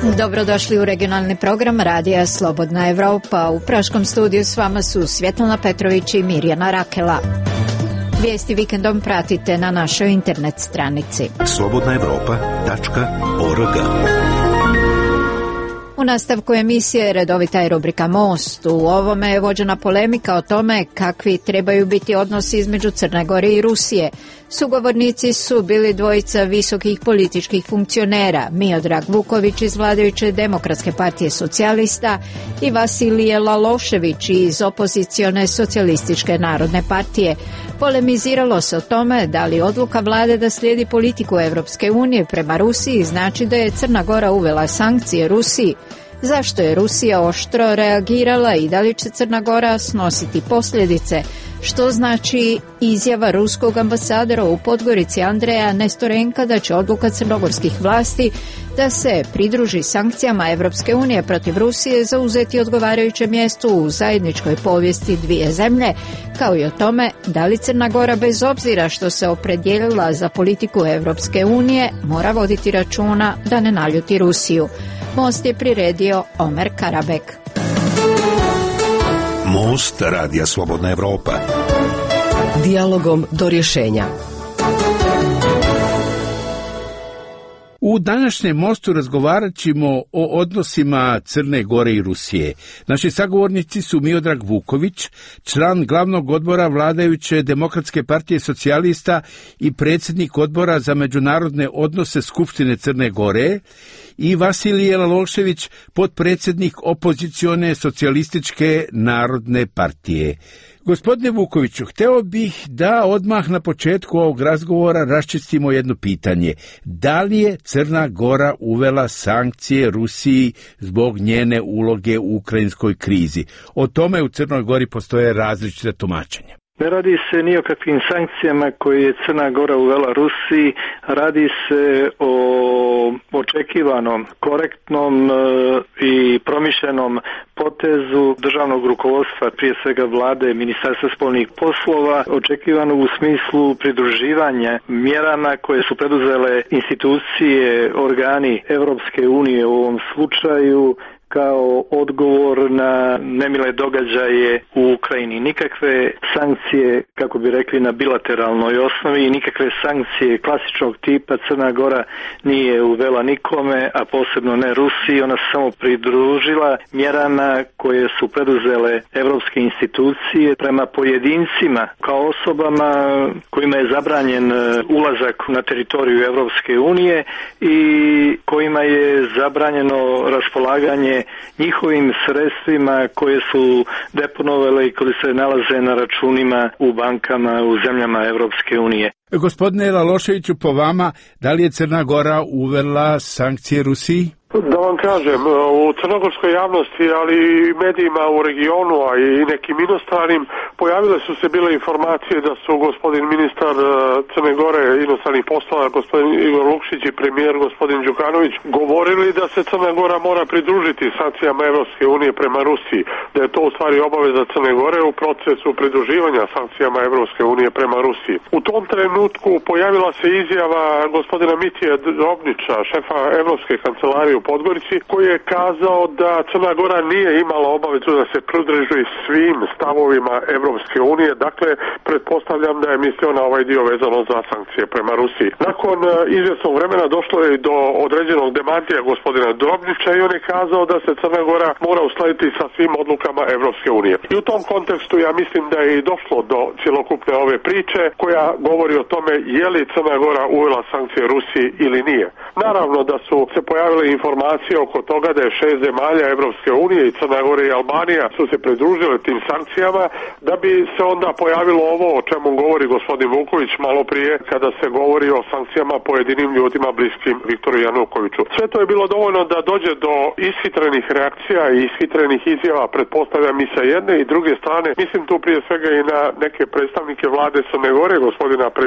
Dobrodošli u regionalni program Radija Slobodna Evropa. U Praškom studiju s vama su Svjetlana Petrović i Mirjana Rakela. Vijesti vikendom pratite na našoj internet stranici slobodnaevropa.org. U nastavku emisije redovita je rubrika Most. U ovome je vođena polemika o tome kakvi trebaju biti odnosi između Crne Gore i Rusije. Sugovornici su bili dvojica visokih političkih funkcionera, Miodrag Vuković iz vladajuće Demokratske partije socijalista i Vasilije Lalošević iz opozicione Socijalističke narodne partije. Polemiziralo se o tome da li odluka vlade da slijedi politiku Europske unije prema Rusiji znači da je Crna Gora uvela sankcije Rusiji. Zašto je Rusija oštro reagirala i da li će Crna Gora snositi posljedice? Što znači izjava ruskog ambasadora u Podgorici Andreja Nestorenka da će odluka crnogorskih vlasti da se pridruži sankcijama Europske unije protiv Rusije zauzeti odgovarajuće mjesto u zajedničkoj povijesti dvije zemlje, kao i o tome da li Crna Gora bez obzira što se opredijelila za politiku Europske unije mora voditi računa da ne naljuti Rusiju. Most je priredio Omer Karabek. Most Radija Slobodna Evropa. Dijalogom do rješenja. U današnjem mostu razgovarat ćemo o odnosima Crne Gore i Rusije. Naši sagovornici su Miodrag Vuković, član glavnog odbora vladajuće Demokratske partije socijalista i predsjednik odbora za međunarodne odnose Skupštine Crne Gore, i Vasilije Lalošević, potpredsjednik opozicione Socijalističke narodne partije. Gospodine Vukoviću, hteo bih da odmah na početku ovog razgovora raščistimo jedno pitanje. Da li je Crna Gora uvela sankcije Rusiji zbog njene uloge u ukrajinskoj krizi? O tome u Crnoj Gori postoje različite tumačenja. Ne radi se ni o kakvim sankcijama koje je Crna Gora uvela Rusiji, radi se o očekivanom, korektnom i promišljenom potezu državnog rukovodstva, prije svega vlade, Ministarstva spoljnih poslova, očekivano u smislu pridruživanja mjerama koje su preduzele institucije, organi Europske unije u ovom slučaju, kao odgovor na nemile događaje u Ukrajini. Nikakve sankcije, kako bi rekli, na bilateralnoj osnovi i nikakve sankcije klasičnog tipa Crna Gora nije uvela nikome, a posebno ne Rusiji. Ona se samo pridružila mjerama koje su preduzele evropske institucije prema pojedincima kao osobama kojima je zabranjen ulazak na teritoriju Evropske unije i kojima je zabranjeno raspolaganje njihovim sredstvima koje su deponovale i koje se nalaze na računima u bankama u zemljama Evropske unije. Gospodine Laloševiću, po vama, da li je Crna Gora uvela sankcije Rusiji? Da vam kažem, u crnogorskoj javnosti, ali i medijima u regionu, a i nekim inostranim, pojavile su se bile informacije da su gospodin ministar Crne Gore inostranih poslova, gospodin Igor Lukšić i premijer gospodin Đukanović govorili da se Crna Gora mora pridružiti sankcijama Evropske unije prema Rusiji, da je to u stvari obaveza Crne Gore u procesu pridruživanja sankcijama Evropske unije prema Rusiji. U tom trenutku pojavila se izjava gospodina Mitije Drobnića, šefa Evropske kancelarije u Podgorici, koji je kazao da Crna Gora nije imala obavezu da se pridruži svim stavovima Evropske unije. Dakle, pretpostavljam da je mislio na ovaj dio vezano za sankcije prema Rusiji. Nakon izvjesnog vremena došlo je do određenog demantija gospodina Drobnića i on je kazao da se Crna Gora mora uskladiti sa svim odlukama Evropske unije. I u tom kontekstu ja mislim da je i došlo do cjelokupne ove priče koja govori o tome je li Crna Gora uvela sankcije Rusiji ili nije. Naravno da su se pojavile informacije oko toga da je 6 zemalja Evropske unije i Crna Gora i Albanija su se pridružile tim sankcijama, da bi se onda pojavilo ovo o čemu govori gospodin Vuković malo prije kada se govori o sankcijama pojedinim ljudima bliskim Viktoru Janukoviću. Sve to je bilo dovoljno da dođe do ishitrenih reakcija i ishitrenih izjava, pretpostavljam i sa jedne i druge strane. Mislim tu prije svega i na neke predstavnike vlade Crne Gore, gospodina premijera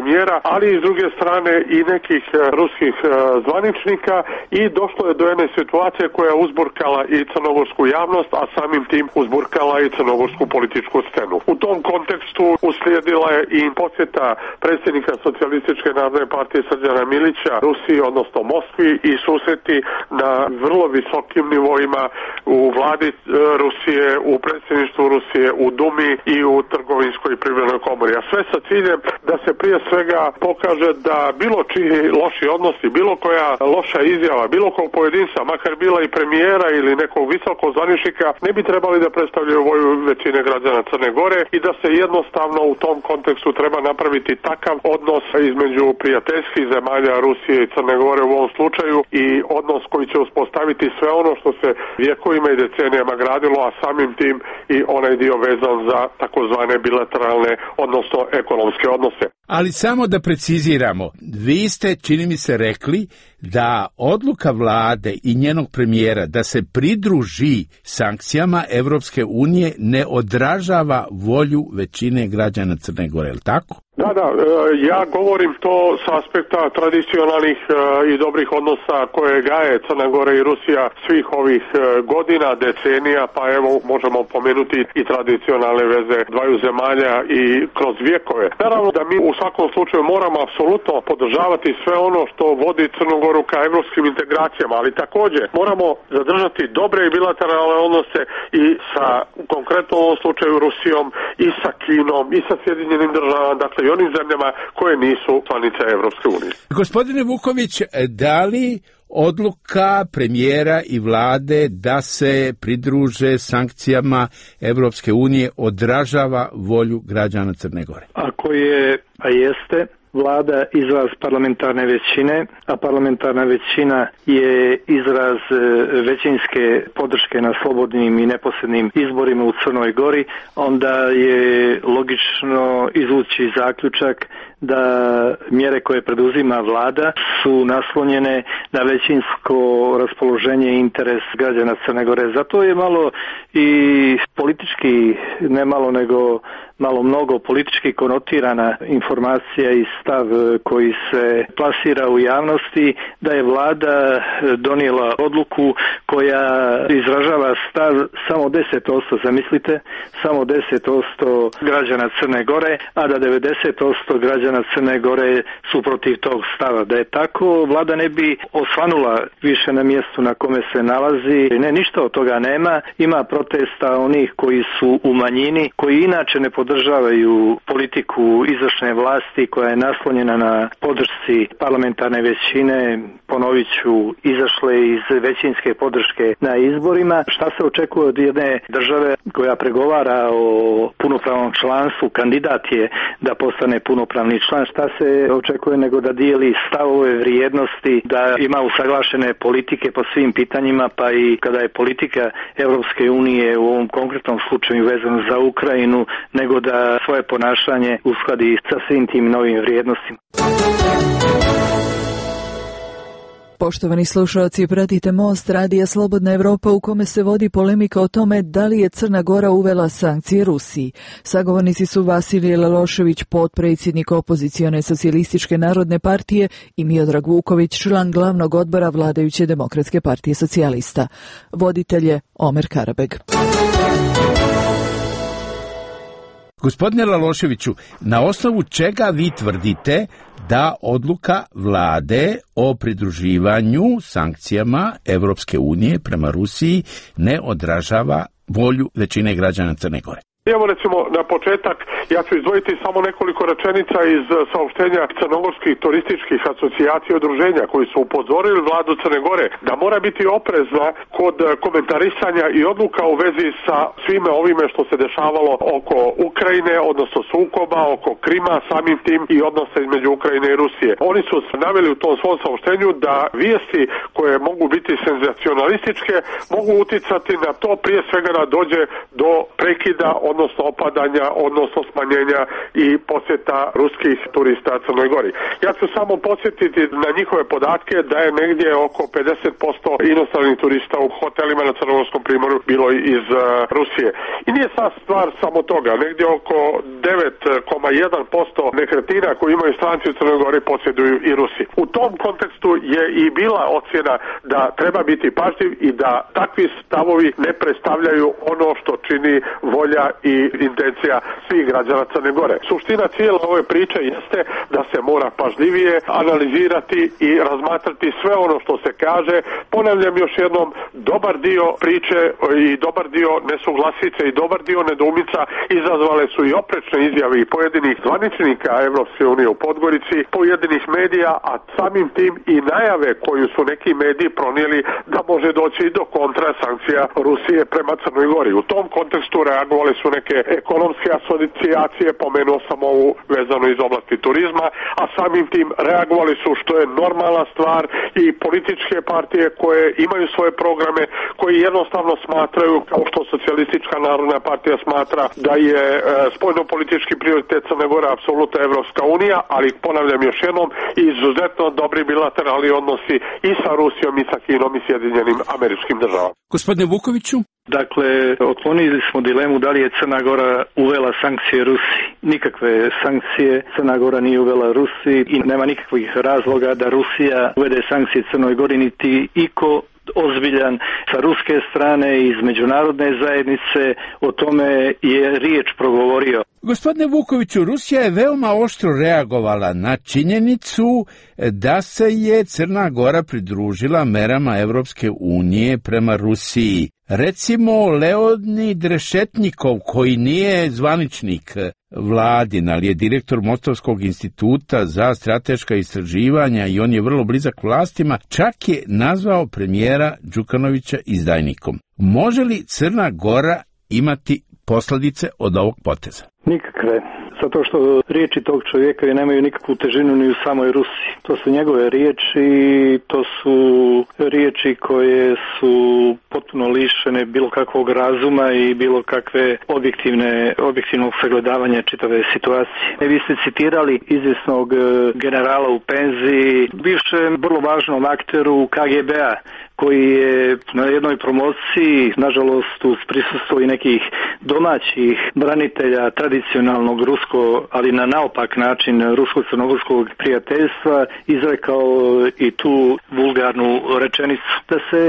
premijera, ali i s druge strane i nekih ruskih zvaničnika, i došlo je do jedne situacije koja je uzburkala i crnogorsku javnost, a samim tim uzburkala i crnogorsku političku scenu. U tom kontekstu uslijedila je i posjeta predsjednika Socijalističke narodne partije Srđana Milića Rusiji, odnosno Moskvi, i susreti na vrlo visokim nivoima u vladi Rusije, u predsjedništvu Rusije, u Dumi i u trgovinskoj i privrednoj komori. A sve sa ciljem da se prije svega pokaže da bilo čiji loši odnosi, bilo koja loša izjava, bilo kog pojedinca, makar bila i premijera ili nekog visokog zvaničnika, ne bi trebali da predstavljaju volju većine građana Crne Gore, i da se jednostavno u tom kontekstu treba napraviti takav odnos između prijateljskih zemalja Rusije i Crne Gore u ovom slučaju, i odnos koji će uspostaviti sve ono što se vjekovima i decenijama gradilo, a samim tim i onaj dio vezan za takozvane bilateralne, odnosno ekonomske odnose. Ali samo da preciziramo, vi ste, čini mi se, rekli da odluka vlade i njenog premijera da se pridruži sankcijama Evropske unije ne odražava volju većine građana Crne Gore, je li tako? Da, ja govorim to s aspekta tradicionalnih i dobrih odnosa koje gaje Crna Gora i Rusija svih ovih godina, decenija, pa evo možemo pomenuti i tradicionalne veze dvaju zemalja i kroz vjekove. Naravno da mi u svakom slučaju moramo apsolutno podržavati sve ono što vodi Crnu Goru ka evropskim integracijama, ali također moramo zadržati dobre i bilateralne odnose i sa, konkretno u ovom slučaju, Rusijom, i sa Kinom, i sa Sjedinjenim Državama, dakle i onim zemljama koje nisu članice Evropske unije. Gospodine Vuković, da li odluka premijera i vlade da se pridruže sankcijama Evropske unije odražava volju građana Crne Gore? Ako je, a jeste, vlada izraz parlamentarne većine, a parlamentarna većina je izraz većinske podrške na slobodnim i neposrednim izborima u Crnoj Gori, onda je logično izvući zaključak da mjere koje preduzima vlada su naslonjene na većinsko raspoloženje i interes građana Crne Gore. Zato je malo i politički, ne malo nego malo mnogo politički konotirana informacija i stav koji se plasira u javnosti da je vlada donijela odluku koja izražava stav samo 10%, zamislite, samo 10% građana Crne Gore, a da 90% građana Crne Gore su protiv tog stava. Da je tako, vlada ne bi osvanula više na mjestu na kome se nalazi. Ne, ništa od toga nema. Ima protesta onih koji su u manjini, koji inače ne podržavaju politiku izvršne vlasti koja je naslonjena na podršci parlamentarne većine, ponovit ću, izašle iz većinske podrške na izborima. Šta se očekuje od jedne države koja pregovara o punopravnom članstvu, kandidat je da postane punopravni član, šta se očekuje nego da dijeli stavove, vrijednosti, da ima usaglašene politike po svim pitanjima, pa i kada je politika Evropske unije u ovom konkretnom slučaju vezano za Ukrajinu, nego da svoje ponašanje uskladi sa svim tim novim vrijednostima. Poštovani slušalci, pratite Most radija Slobodna Evropa u kome se vodi polemika o tome da li je Crna Gora uvela sankcije Rusiji. Sagovornici su Vasilije Lelošević, potpredsjednik opozicione Socijalističke narodne partije, i Miodrag Vuković, član glavnog odbora vladajuće Demokratske partije socijalista. Voditelj je Omer Karabeg. Gospodine Laloševiću, na osnovu čega vi tvrdite da odluka vlade o pridruživanju sankcijama Evropske unije prema Rusiji ne odražava volju većine građana Crne Gore? Evo recimo na početak, ja ću izdvojiti samo nekoliko rečenica iz saopštenja crnogorskih turističkih asocijacija i udruženja koji su upozorili vladu Crne Gore da mora biti oprezna kod komentarisanja i odluka u vezi sa svime ovime što se dešavalo oko Ukrajine, odnosno sukoba, oko Krima, samim tim i odnosa između Ukrajine i Rusije. Oni su naveli u tom svom saopštenju da vijesti koje mogu biti senzacionalističke mogu uticati na to, prije svega da dođe do prekida, odnosno opadanja, odnosno smanjenja i posjeta ruskih turista Crnoj Gori. Ja ću samo podsjetiti na njihove podatke da je negdje oko 50% inostranih turista u hotelima na Crnogorskom primorju bilo iz Rusije. I nije sad stvar samo toga, negdje oko 9,1% nekretnina koje imaju stranci u Crnoj Gori posjeduju i Rusi. U tom kontekstu je i bila ocjena da treba biti pažljiv i da takvi stavovi ne predstavljaju ono što čini volja i intencija svih građana Crne Gore. Suština cijele ove priče jeste da se mora pažljivije analizirati i razmatrati sve ono što se kaže. Ponavljam još jednom, dobar dio priče i dobar dio nesuglasice i dobar dio nedoumica izazvale su i oprečne izjave i pojedinih zvaničnika Evropske unije u Podgorici, pojedinih medija, a samim tim i najave koju su neki mediji pronijeli da može doći i do kontra sankcija Rusije prema Crnoj Gori. U tom kontekstu reagovali su neke ekonomske asocijacije, pomenuo sam ovu vezano iz oblasti turizma, a samim tim reagovali su, što je normalna stvar, i političke partije koje imaju svoje programe, koji jednostavno smatraju, kao što Socijalistička narodna partija smatra, da je spoljno-politički prioritet Crne Gore apsolutno Evropska unija, ali ponavljam još jednom, izuzetno dobri bilateralni odnosi i sa Rusijom i sa Kinom i Sjedinjenim Američkim Državama. Gospodine Vukoviću? Dakle, otklonili smo dilemu da li je Crna Gora uvela sankcije Rusiji. Nikakve sankcije Crna Gora nije uvela Rusiji i nema nikakvih razloga da Rusija uvede sankcije Crnoj Gori, niti iko ozbiljan sa ruske strane iz međunarodne zajednice o tome je riječ progovorio. Gospodine Vukoviću, Rusija je veoma oštro reagovala na činjenicu da se je Crna Gora pridružila merama Evropske unije prema Rusiji. Recimo, Leonid Rešetnikov, koji nije zvaničnik vladin, ali je direktor Mostovskog instituta za strateška istraživanja i on je vrlo blizak vlastima, čak je nazvao premijera Đukanovića izdajnikom. Može li Crna Gora imati posljedice od ovog poteza? Nikakve. Zato što riječi tog čovjeka nemaju nikakvu težinu ni u samoj Rusiji. To su njegove riječi, to su riječi koje su potpuno lišene bilo kakvog razuma i bilo kakve objektivnog sagledavanja čitave situacije. Vi ste citirali izvjesnog generala u penziji, bivšem vrlo važnom akteru KGB-a, koji je na jednoj promociji, nažalost uz prisustvo i nekih domaćih branitelja tradicionalnog ali na naopak način rusko-crnogorskog prijateljstva, izrekao i tu vulgarnu rečenicu. Da se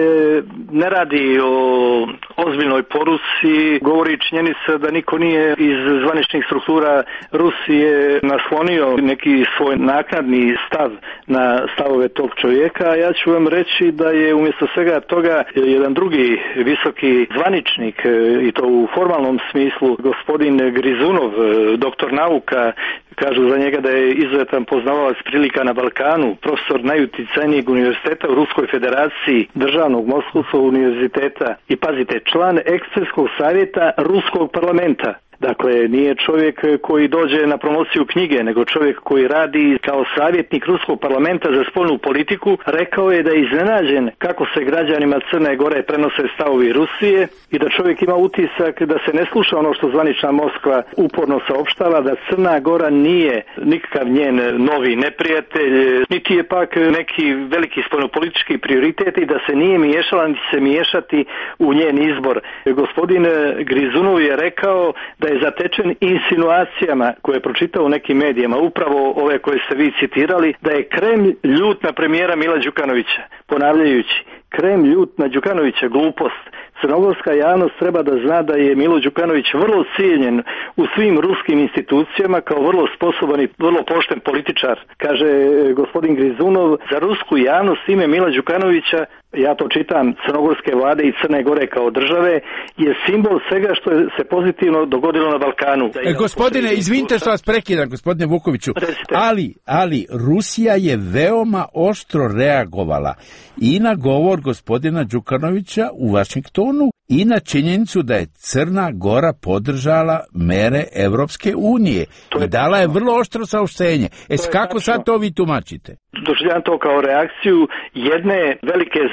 ne radi o ozbiljnoj poruci, govori činjenica da niko nije iz zvaničnih struktura Rusije naslonio neki svoj naknadni stav na stavove tog čovjeka. Ja ću vam reći da je umjesto svega toga jedan drugi visoki zvaničnik, i to u formalnom smislu, gospodin Grizunov, doktor nauka, kažu za njega da je izuzetan poznavalac prilika na Balkanu, profesor najuticajnijeg univerziteta u Ruskoj federaciji, državnog Moskovskog univerziteta i, pazite, član ekspertskog savjeta Ruskog parlamenta. Dakle, nije čovjek koji dođe na promociju knjige, nego čovjek koji radi kao savjetnik Ruskog parlamenta za spoljnu politiku. Rekao je da je iznenađen kako se građanima Crne Gore prenose stavovi Rusije i da čovjek ima utisak da se ne sluša ono što zvanična Moskva uporno saopštava, da Crna Gora nije nikakav njen novi neprijatelj, niti je pak neki veliki spoljnopolitički prioritet i da se nije miješala, niti se miješati u njen izbor. Gospodin Grizunov je rekao da je zatečen insinuacijama koje je pročitao u nekim medijima, upravo ove koje ste vi citirali, da je Kremlj ljut na premijera Mila Đukanovića, ponavljajući, Kremlj ljut na Đukanovića, glupost. Crnogorska javnost treba da zna da je Milo Đukanović vrlo cijenjen u svim ruskim institucijama kao vrlo sposoban i vrlo pošten političar. Kaže gospodin Grizunov, za rusku javnost ime Mila Đukanovića, ja to čitam, crnogorske vlade i Crne Gore kao države, je simbol svega što je se pozitivno dogodilo na Balkanu. Gospodine, izvinite što vas prekidam, gospodine Vukoviću, ali Rusija je veoma oštro reagovala i na govor gospodina Đukanovića u Vašingtonu i na činjenicu da je Crna Gora podržala mere Evropske unije i dala je vrlo oštro saopštenje. Kako sad to vi tumačite? Doživljam to kao reakciju jedne velike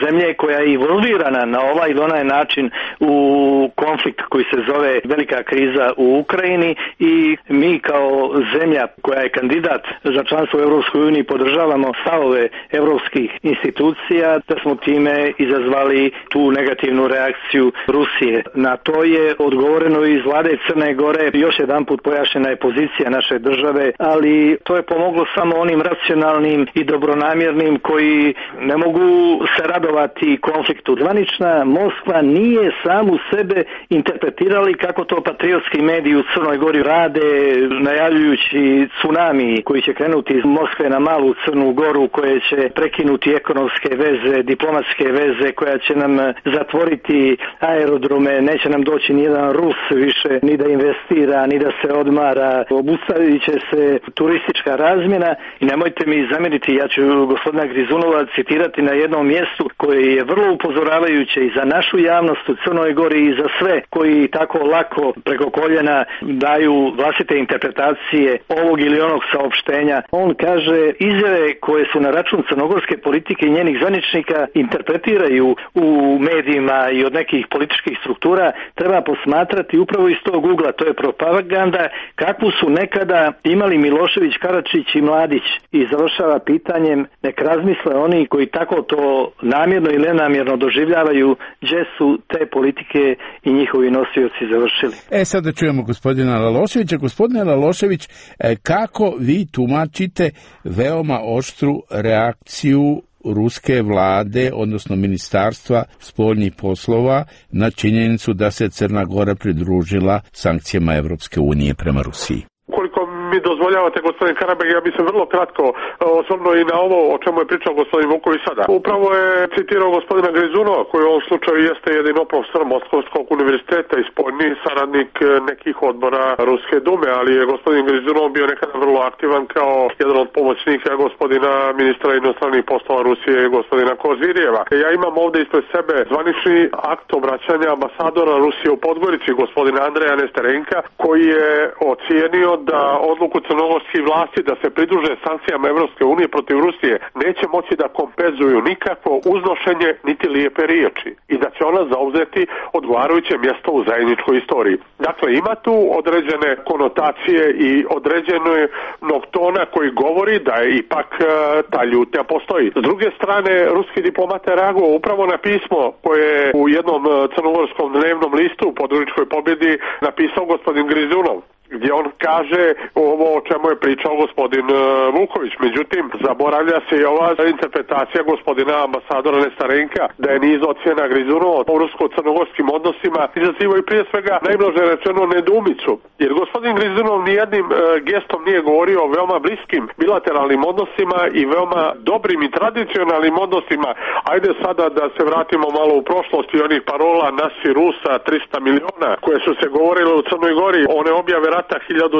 zemlje koja je involvirana na ovaj ili onaj način u konflikt koji se zove velika kriza u Ukrajini i mi kao zemlja koja je kandidat za članstvo u Europskoj uniji podržavamo stavove europskih institucija, da smo time izazvali tu negativnu reakciju Rusije. Na to je odgovoreno iz vlade Crne Gore. Još jedan put pojašnjena je pozicija naše države, ali to je pomoglo samo onim racionalnim i dobronamjernim koji ne mogu se radovati konfliktu. Zvanična Moskva nije samu sebe interpretirali kako to patriotski mediji u Crnoj Gori rade, najavljujući tsunami koji će krenuti iz Moskve na malu Crnu Goru, koje će prekinuti ekonomske veze, diplomatske veze, koja će nam zatvoriti aerodrome, neće nam doći nijedan Rus više ni da investira, ni da se odmara, obustavit će se turistička razmjena i nemojte mi zamjeriti, ja ću gospodina Grizunova citirati na jednom mjestu koje je vrlo upozoravajuće i za našu javnost u Crnoj Gori i za sve koji tako lako preko koljena daju vlastite interpretacije ovog ili onog saopštenja. On kaže, izjave koje su na račun crnogorske politike i njenih zvaničnika interpretiraju u medijima i od nekih političkih struktura treba posmatrati upravo iz tog ugla. To je propaganda kakvu su nekada imali Milošević, Karačić i Mladić. I završava pitanjem, nek razmisle oni koji tako to namjerno ili nenamjerno doživljavaju, gdje su te politike i njihovi nosioci završili. Sada čujemo gospodina Laloševića. Gospodine Lalošević, kako vi tumačite veoma oštru reakciju ruske vlade, odnosno ministarstva spoljnih poslova, na činjenicu da se Crna Gora pridružila sankcijama Evropske unije prema Rusiji? Ukoliko mi dozvoljavate, gospodin Karabek, ja bih se vrlo kratko osvrnuo i na ovo o čemu je pričao gospodin Vuković sada. Upravo je citirao gospodina Grizunova, koji u ovom slučaju jeste jedino profesor Moskovskog univerziteta i spoljni saradnik nekih odbora Ruske dume, ali je gospodin Grizunov bio nekada vrlo aktivan kao jedan od pomoćnika gospodina ministra inostranih poslova Rusije, gospodina Kozirijeva. Ja imam ovdje ispred sebe zvanični akt obraćanja ambasadora Rusije u Podgorici, gospodina Andreja Nesterenka, koji je ocijenio da odluku crnogorskih vlasti da se pridruže sankcijama Evropske unije protiv Rusije neće moći da kompenzuju nikakvo uznošenje niti lijepe riječi i da će ona zauzeti odgovarajuće mjesto u zajedničkoj istoriji. Dakle, ima tu određene konotacije i određenog tona koji govori da je ipak ta ljutnja postoji. S druge strane, ruski diplomat je reagovao upravo na pismo koje je u jednom crnogorskom dnevnom listu u Podgoričkoj pobjedi napisao gospodin Grizunov, gdje on kaže ovo o čemu je pričao gospodin Vuković. Međutim, zaboravlja se i ova interpretacija gospodina ambasadora Nestarenka da je niz ocjena Grizunova o rusko-crnogorskim odnosima izazivaju prije svega najblaže rečeno nedoumicu. Jer gospodin Grizunov nijednim gestom nije govorio o veoma bliskim bilateralnim odnosima i veoma dobrim i tradicionalnim odnosima. Ajde sada da se vratimo malo u prošlost i onih parola nasi Rusa 300 miliona koje su se govorile u Crnoj Gori, one objave rata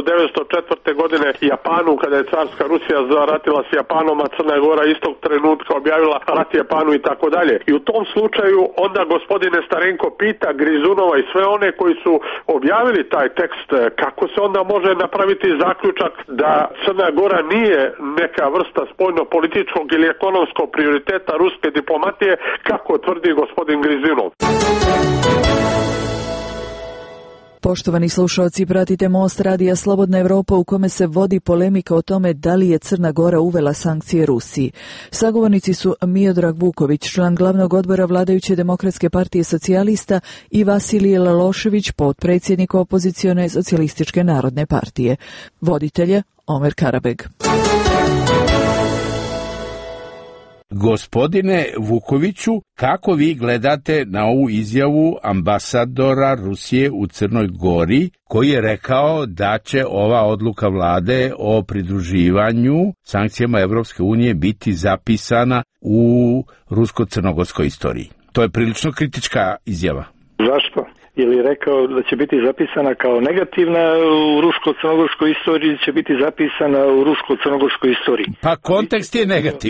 1904. godine Japanu, kada je carska Rusija zaratila s Japanom, a Crna Gora istog trenutka objavila rat Japanu i tako dalje. I u tom slučaju onda gospodine Starenko pita Grizunova i sve one koji su objavili taj tekst, kako se onda može napraviti zaključak da Crna Gora nije neka vrsta spoljno-političkog ili ekonomskog prioriteta ruske diplomatije, kako tvrdi gospodin Grizunov. Poštovani slušalci, pratite Most radija Slobodna Evropa u kome se vodi polemika o tome da li je Crna Gora uvela sankcije Rusiji. Sagovornici su Miodrag Vuković, član glavnog odbora vladajuće Demokratske partije socijalista, i Vasilije Lalošević, potpredsjednik opozicione Socijalističke narodne partije. Voditelj je Omer Karabeg. Gospodine Vukoviću, kako vi gledate na ovu izjavu ambasadora Rusije u Crnoj Gori, koji je rekao da će ova odluka vlade o pridruživanju sankcijama Evropske unije biti zapisana u rusko-crnogorskoj istoriji? To je prilično kritička izjava. Zašto? Ili rekao da će biti zapisana kao negativna u rusko-crnogorskoj istoriji, će biti zapisana u rusko-crnogorskoj istoriji? Pa kontekst je negativna.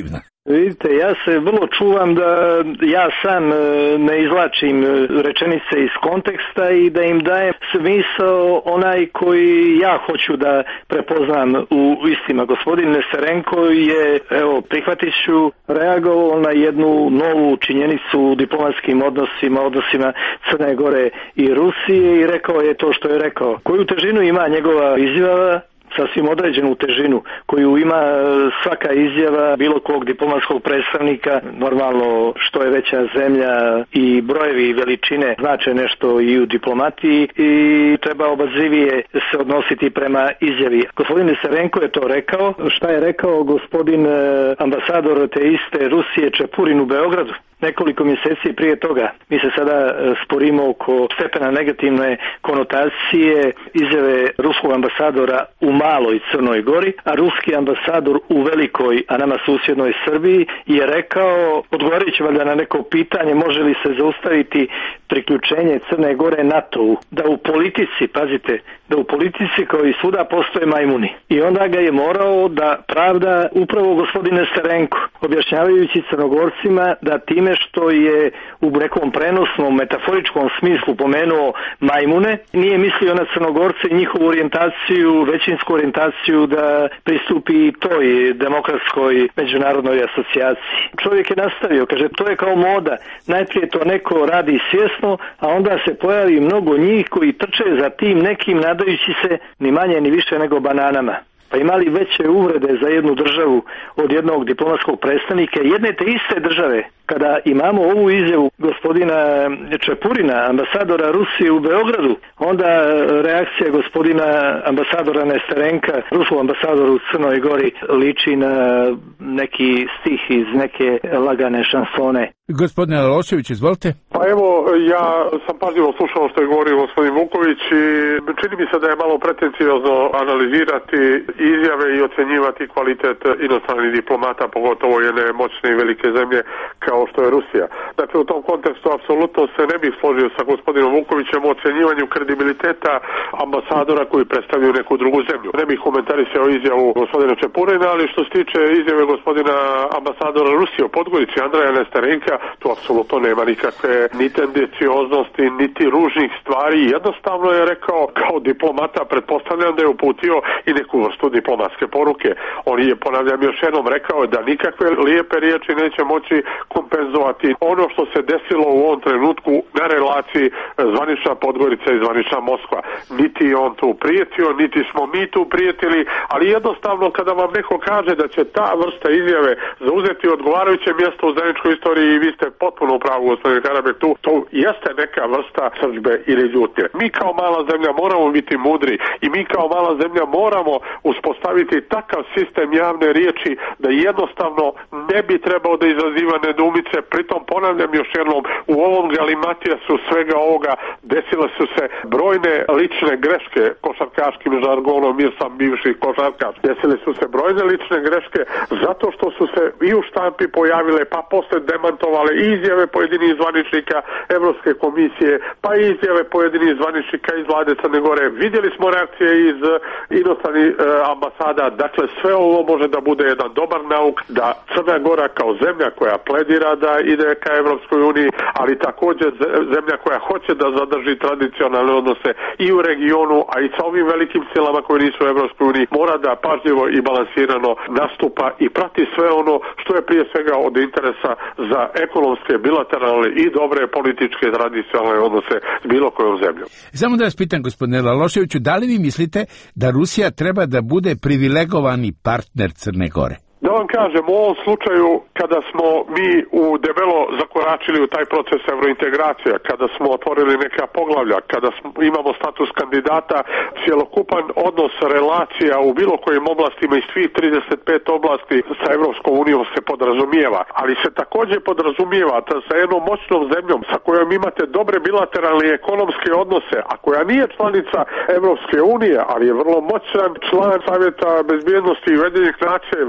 Vidite, ja se vrlo čuvam da ja sam ne izvlačim rečenice iz konteksta i da im dajem smisao onaj koji ja hoću da prepoznam u istima. Gospodin Neserenko je, evo, prihvatit ću, reagovao na jednu novu činjenicu u diplomatskim odnosima Crne Gore i Rusije i rekao je to što je rekao. Koju težinu ima njegova izjava? Sasvim određenu težinu koju ima svaka izjava bilo kog diplomatskog predstavnika. Normalno, što je veća zemlja i brojevi i veličine znače nešto i u diplomatiji i treba obazrivije se odnositi prema izjavi. Gospodin Neserenko je to rekao. Šta je rekao gospodin ambasador te iste Rusije Čepurin u Beogradu? Nekoliko mjeseci prije toga. Mi se sada sporimo oko stepena negativne konotacije izjave ruskog ambasadora u maloj Crnoj Gori, a ruski ambasador u velikoj, a nama susjednoj Srbiji je rekao, odgovarajući valjda na neko pitanje može li se zaustaviti priključenje Crne Gore NATO-u, da u politici, pazite, da u politici kao i svuda postoje majmuni. I onda ga je morao da pravda upravo gospodin Neserenko, objašnjavajući Crnogorcima da time što je u nekom prenosnom, metaforičkom smislu pomenuo majmune, nije mislio na Crnogorce i njihovu orijentaciju, većinsku orijentaciju da pristupi toj demokratskoj međunarodnoj asocijaciji. Čovjek je nastavio, kaže, to je kao moda. Najprije to neko radi svjesno, a onda se pojavi mnogo njih koji trče za tim nekim nadajući se ni manje ni više nego bananama. Pa imali veće uvrede za jednu državu od jednog diplomatskog predstavnika jedne te iste države. Kada imamo ovu izjavu gospodina Čepurina, ambasadora Rusije u Beogradu, onda reakcija gospodina ambasadora Neserenka, ruskog ambasadora u Crnoj Gori, liči na neki stih iz neke lagane šansone. Gospodine Lalošević, izvolite. Pa evo, ja sam pažljivo slušao što je govorio gospodin Vuković i čini mi se da je malo pretenciozno analizirati izjave i ocjenjivati kvalitet inostranih diplomata, pogotovo jedne moćne i velike zemlje kao što je Rusija. Dakle, u tom kontekstu apsolutno se ne bih složio sa gospodinom Vukovićem o ocjenjivanju kredibiliteta ambasadora koji predstavljaju neku drugu zemlju. Ne bih komentarisao izjavu gospodina Čepurina, ali što se tiče izjave gospodina ambasadora Rusije o Podgorici, Andreja Neserenka, tu apsolutno nema nikakve ni tendencioznosti, niti ružnih stvari. Jednostavno je rekao, kao diplomata, pretpostavljam da je uputio i neku vrstu diplomatske poruke. On je, ponavljam još jednom, rekao da nikakve lijepe riječi neće moći kompenzovati ono što se desilo u ovom trenutku na relaciji zvanična Podgorica i zvanična Moskva. Niti on tu prijetio, niti smo mi tu prijetili, ali jednostavno kada vam neko kaže da će ta vrsta izjave zauzeti odgovarajuće mjesto u zajedničkoj istoriji, i vi ste potpuno u pravu, gospodine Karabek, to jeste neka vrsta srdžbe ili ljutnje. Mi kao mala zemlja moramo biti mudri i mi kao mala zemlja moramo uspostaviti takav sistem javne riječi da jednostavno ne bi trebao da izaziva nedoumice. Pritom ponavljam još jednom, u ovom galimatijasu svega ovoga desile su se brojne lične greške, košarkaškim žargonom, jer sam bivši košarkaš, desile su se brojne lične greške zato što su se i u štampi pojavile, pa posle demantovale i izjave pojedinih zvaničnika Evropske komisije, pa i izjave pojedinih zvaničnika iz vlade Crne Gore. Vidjeli smo reakcije iz inostranih ambasada. Dakle, sve ovo može da bude jedan dobar nauk da Crna Gora kao zemlja koja pledira da ide ka Evropskoj uniji, ali također zemlja koja hoće da zadrži tradicionalne odnose i u regionu, a i sa ovim velikim silama koje nisu u Evropskoj uniji, mora da pažljivo i balansirano nastupa i prati sve ono što je prije svega od interesa za ekonomske, bilateralne i dobre političke tradicionalne odnose s bilo kojom zemljom. Samo da vas pitam, gospodine Laloševiću, da li vi mislite da Rusija treba da bude privilegovani partner Crne Gore? Da vam kažem, u ovom slučaju kada smo mi u debelo zakoračili u taj proces evrointegracija, kada smo otvorili neka poglavlja, kada imamo status kandidata, cjelokupan odnos relacija u bilo kojim oblastima iz svih 35 oblasti sa Evropskom unijom se podrazumijeva, ali se također podrazumijeva sa jednom moćnom zemljom sa kojom imate dobre bilateralne i ekonomske odnose, a koja nije članica Evropske unije, ali je vrlo moćan član Savjeta bezbjednosti i Ujedinjenih nacija, vrlo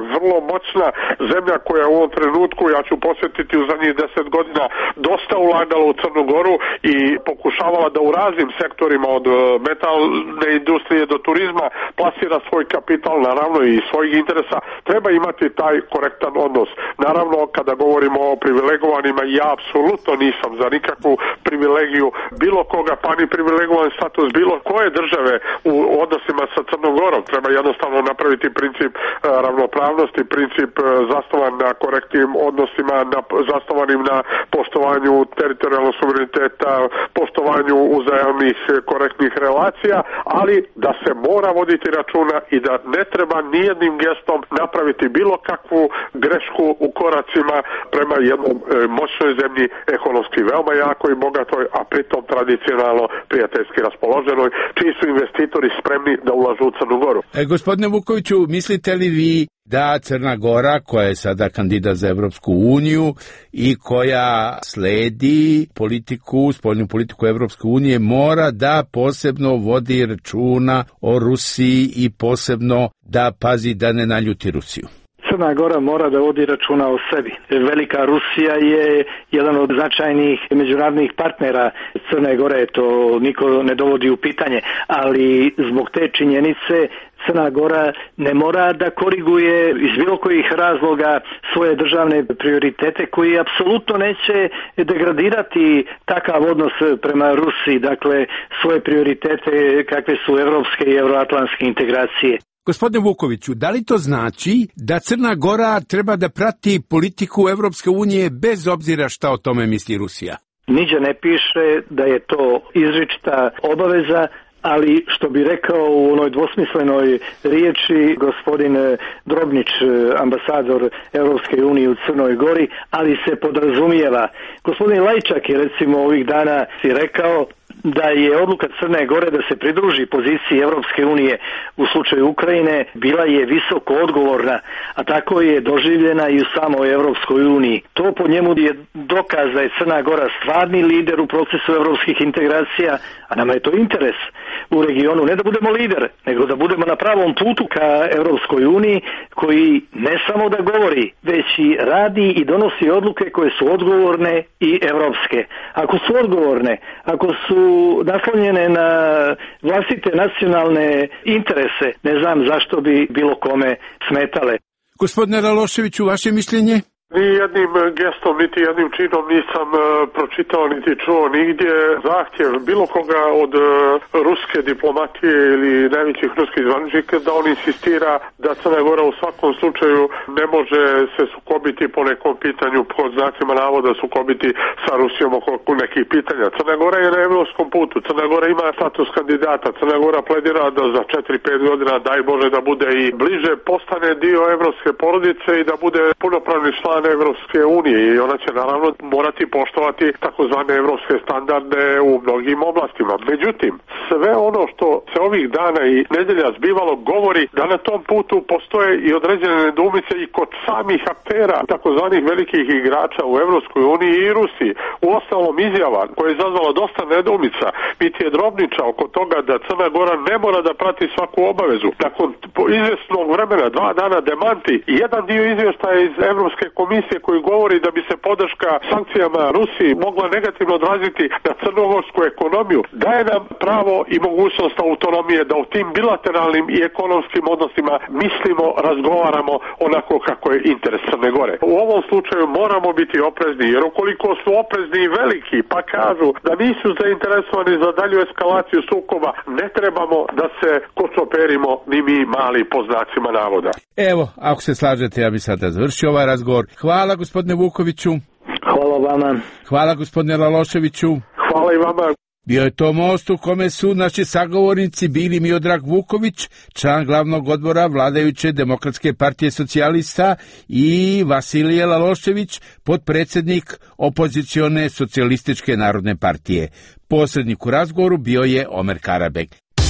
moćna zemlja koja u ovom trenutku, ja ću posjetiti, u zadnjih 10 godina dosta ulagala u Crnu Goru i pokušavala da u raznim sektorima od metalne industrije do turizma plasira svoj kapital, naravno i svojih interesa. Treba imati taj korektan odnos. Naravno, kada govorimo o privilegovanima, ja apsolutno nisam za nikakvu privilegiju bilo koga, pa ni privilegovan status bilo koje države u odnosima sa Crnom Gorom. Treba jednostavno napraviti princip ravnopravnosti, princip zasnovan na korektnim odnosima, zasnovanim na poštovanju teritorijalnog suvereniteta, poštovanju uzajamnih korektnih relacija, ali da se mora voditi računa i da ne treba nijednim gestom napraviti bilo kakvu grešku u koracima prema jednom moćnoj zemlji, ekonomski veoma jakoj i bogatoj, a pritom tradicionalno prijateljski raspoloženoj, čiji su investitori spremni da ulažu u Crnu Goru. Gospodine Vukoviću, mislite li vi da Crna Gora, koja je sada kandidat za Evropsku uniju i koja sledi spoljnu politiku Evropske unije, mora da posebno vodi računa o Rusiji i posebno da pazi da ne naljuti Rusiju? Crna Gora mora da vodi računa o sebi. Velika Rusija je jedan od značajnih međunarodnih partnera Crne Gore, to niko ne dovodi u pitanje, ali zbog te činjenice Crna Gora ne mora da koriguje iz bilo kojih razloga svoje državne prioritete koji apsolutno neće degradirati takav odnos prema Rusiji, dakle svoje prioritete kakve su evropske i euroatlantske integracije. Gospodine Vukoviću, da li to znači da Crna Gora treba da prati politiku Evropske unije bez obzira šta o tome misli Rusija? Niđe ne piše da je to izričita obaveza, ali što bi rekao u onoj dvosmislenoj riječi gospodin Drobnić, ambasador Evropske unije u Crnoj Gori, ali se podrazumijeva. Gospodin Lajčak je recimo ovih dana si rekao da je odluka Crne Gore da se pridruži poziciji Evropske unije u slučaju Ukrajine bila je visoko odgovorna, a tako je doživljena i u samoj Evropskoj uniji. To po njemu je dokaz da je Crna Gora stvarni lider u procesu evropskih integracija, a nama je to interes u regionu, ne da budemo lider, nego da budemo na pravom putu ka Evropskoj uniji, koji ne samo da govori, već i radi i donosi odluke koje su odgovorne i evropske. Ako su odgovorne, ako su naslonjene na vlastite nacionalne interese, ne znam zašto bi bilo kome smetale. Gospodine Raloševiću, vaše mišljenje? Ni jednim gestom, niti jednim činom nisam pročitao, niti čuo nigdje zahtjev bilo koga od ruske diplomatije ili najvećih ruskih zvaničnika da on insistira da Crna Gora u svakom slučaju ne može se sukobiti po nekom pitanju, pod znacima navoda sukobiti sa Rusijom oko nekih pitanja. Crna Gora je na evropskom putu, Crna Gora ima status kandidata, Crna Gora pledira da za 4-5 godina, daj Bože da bude i bliže, postane dio evropske porodice i da bude punopravni član Evropske unije i ona će naravno morati poštovati takozvane evropske standarde u mnogim oblastima. Međutim, sve ono što se ovih dana i nedelja zbivalo govori da na tom putu postoje i određene nedoumice i kod samih aktera takozvanih velikih igrača u Evropskoj uniji i Rusiji. U ostalom izjava koja je izazvala dosta nedoumica biti je Drobniča oko toga da Crna Gora ne mora da prati svaku obavezu. Nakon izvjesnog vremena, 2 dana demanti, jedan dio izvještaja iz Evropske komisije koji govori da bi se podrška sankcijama Rusiji mogla negativno odraziti na crnogorsku ekonomiju, daje nam pravo i mogućnost autonomije da u tim bilateralnim i ekonomskim odnosima mislimo, razgovaramo onako kako je interes Crne Gore. U ovom slučaju moramo biti oprezni, jer ukoliko su oprezni i veliki pa kažu da nisu zainteresovani za dalju eskalaciju sukoba, ne trebamo da se kocoperimo ni mi mali po znacima navoda. Evo, ako se slažete, ja bi sada završio ovaj razgovor. Hvala gospodine Vukoviću. Hvala vama. Hvala gospodine Raloševiću. Hvala i vama. Bio je to most u kome su naši sagovornici bili Miodrag Vuković, član glavnog odbora vladajuće Demokratske partije socijalista, i Vasilije Lalošević, potpredsjednik opozicione Socijalističke narodne partije. Posrednik u razgovoru bio je Omer Karabek.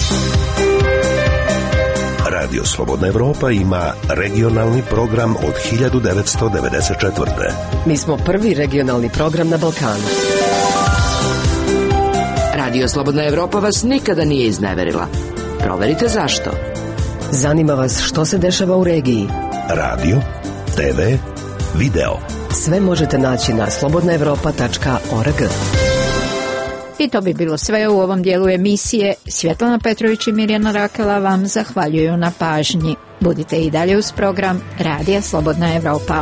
Radio Slobodna Evropa ima regionalni program od 1994. Mi smo prvi regionalni program na Balkanu. Radio Slobodna Evropa vas nikada nije izneverila. Proverite zašto. Zanima vas što se dešava u regiji. radio, TV, video. Sve možete naći na slobodnaevropa.org. I to bi bilo sve u ovom dijelu emisije. Svjetlana Petrović i Mirjana Rakela vam zahvaljuju na pažnji. Budite i dalje uz program Radija Slobodna Evropa.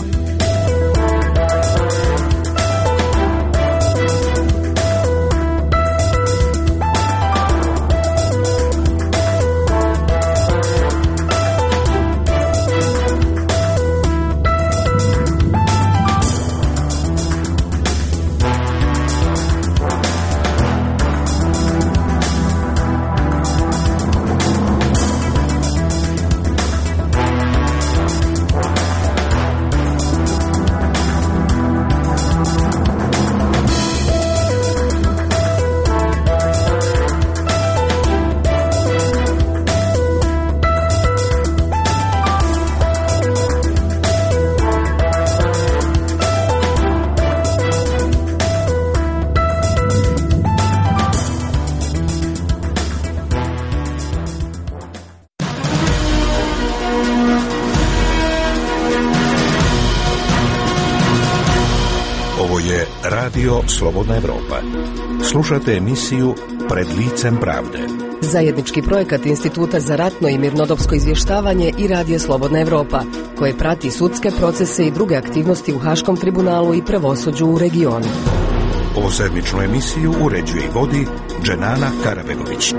Radio Slobodna Evropa. Slušate emisiju Pred licem pravde. Zajednički projekat Instituta za ratno i mirnodopsko izvještavanje i Radija Slobodna Evropa, koje prati sudske procese i druge aktivnosti u Haškom tribunalu i pravosuđu u regionu. Ovu sedmičnu emisiju uređuje i vodi Dženana Karabegović.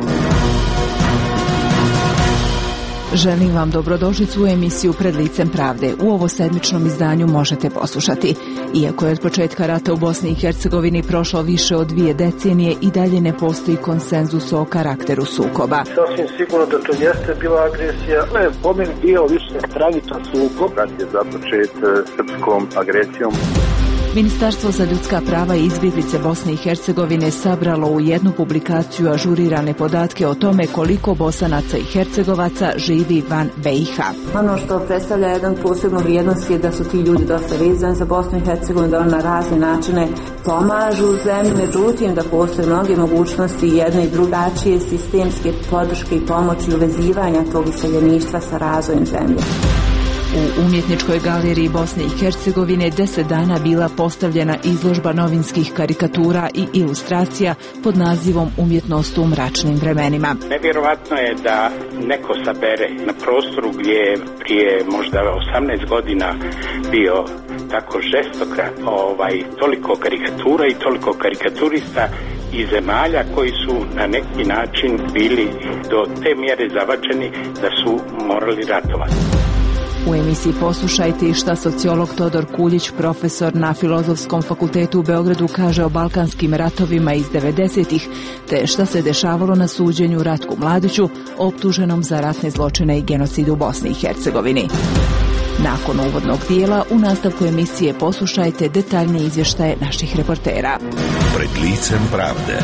Želim vam dobrodošlicu u emisiju Pred licem pravde. U ovo sedmičnom izdanju možete poslušati. Iako je od početka rata u Bosni i Hercegovini prošlo više od 2 decenije, i dalje ne postoji konsenzus o karakteru sukoba. Sasvim sigurno da to jeste bila agresija. Po meni bio više tragičan sukob. Rat je započet srpskom agresijom. Ministarstvo za ljudska prava i izbjeglice Bosne i Hercegovine sabralo u jednu publikaciju ažurirane podatke o tome koliko Bosanaca i Hercegovaca živi van BiH. Ono što predstavlja jedan posebnu vrijednost je da su ti ljudi dosta vezani za Bosnu i Hercegovinu, da on na razne načine pomažu zemlji, međutim da postoje mnoge mogućnosti jedne i drugačije sistemske podrške i pomoći uvezivanja tog iseljeništva sa razvojem zemlje. U umjetničkoj galeriji Bosne i Hercegovine 10 dana bila postavljena izložba novinskih karikatura i ilustracija pod nazivom Umjetnost u mračnim vremenima. Nevjerovatno je da neko sabere na prostoru gdje je prije možda 18 godina bio tako žestok toliko karikatura i toliko karikaturista iz zemalja koji su na neki način bili do te mjere zavađeni da su morali ratovati. U emisiji poslušajte šta sociolog Todor Kuljić, profesor na Filozofskom fakultetu u Beogradu, kaže o balkanskim ratovima iz 90-ih, te šta se dešavalo na suđenju Ratku Mladiću, optuženom za ratne zločine i genocid u Bosni i Hercegovini. Nakon uvodnog dijela, u nastavku emisije poslušajte detaljnije izvještaje naših reportera. Pred licem pravde.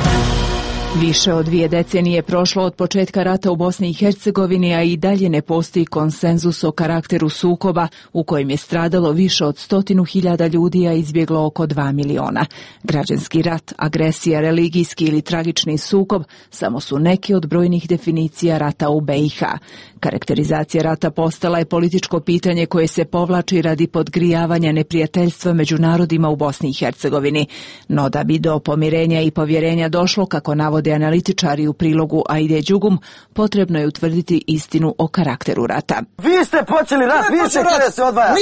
Više od 2 decenije prošlo od početka rata u Bosni i Hercegovini, a i dalje ne postoji konsenzus o karakteru sukoba u kojem je stradalo više od 100.000 ljudi, a izbjeglo oko 2 miliona. Građanski rat, agresija, religijski ili tragični sukob samo su neki od brojnih definicija rata u BiH. Karakterizacija rata postala je političko pitanje koje se povlači radi podgrijavanja neprijateljstva među narodima u Bosni i Hercegovini. No da bi do pomirenja i povjerenja došlo, kako navode analitičari u prilogu Ajde Đugum, potrebno je utvrditi istinu o karakteru rata. Vi ste počeli rat, vi ste kada se odvaja.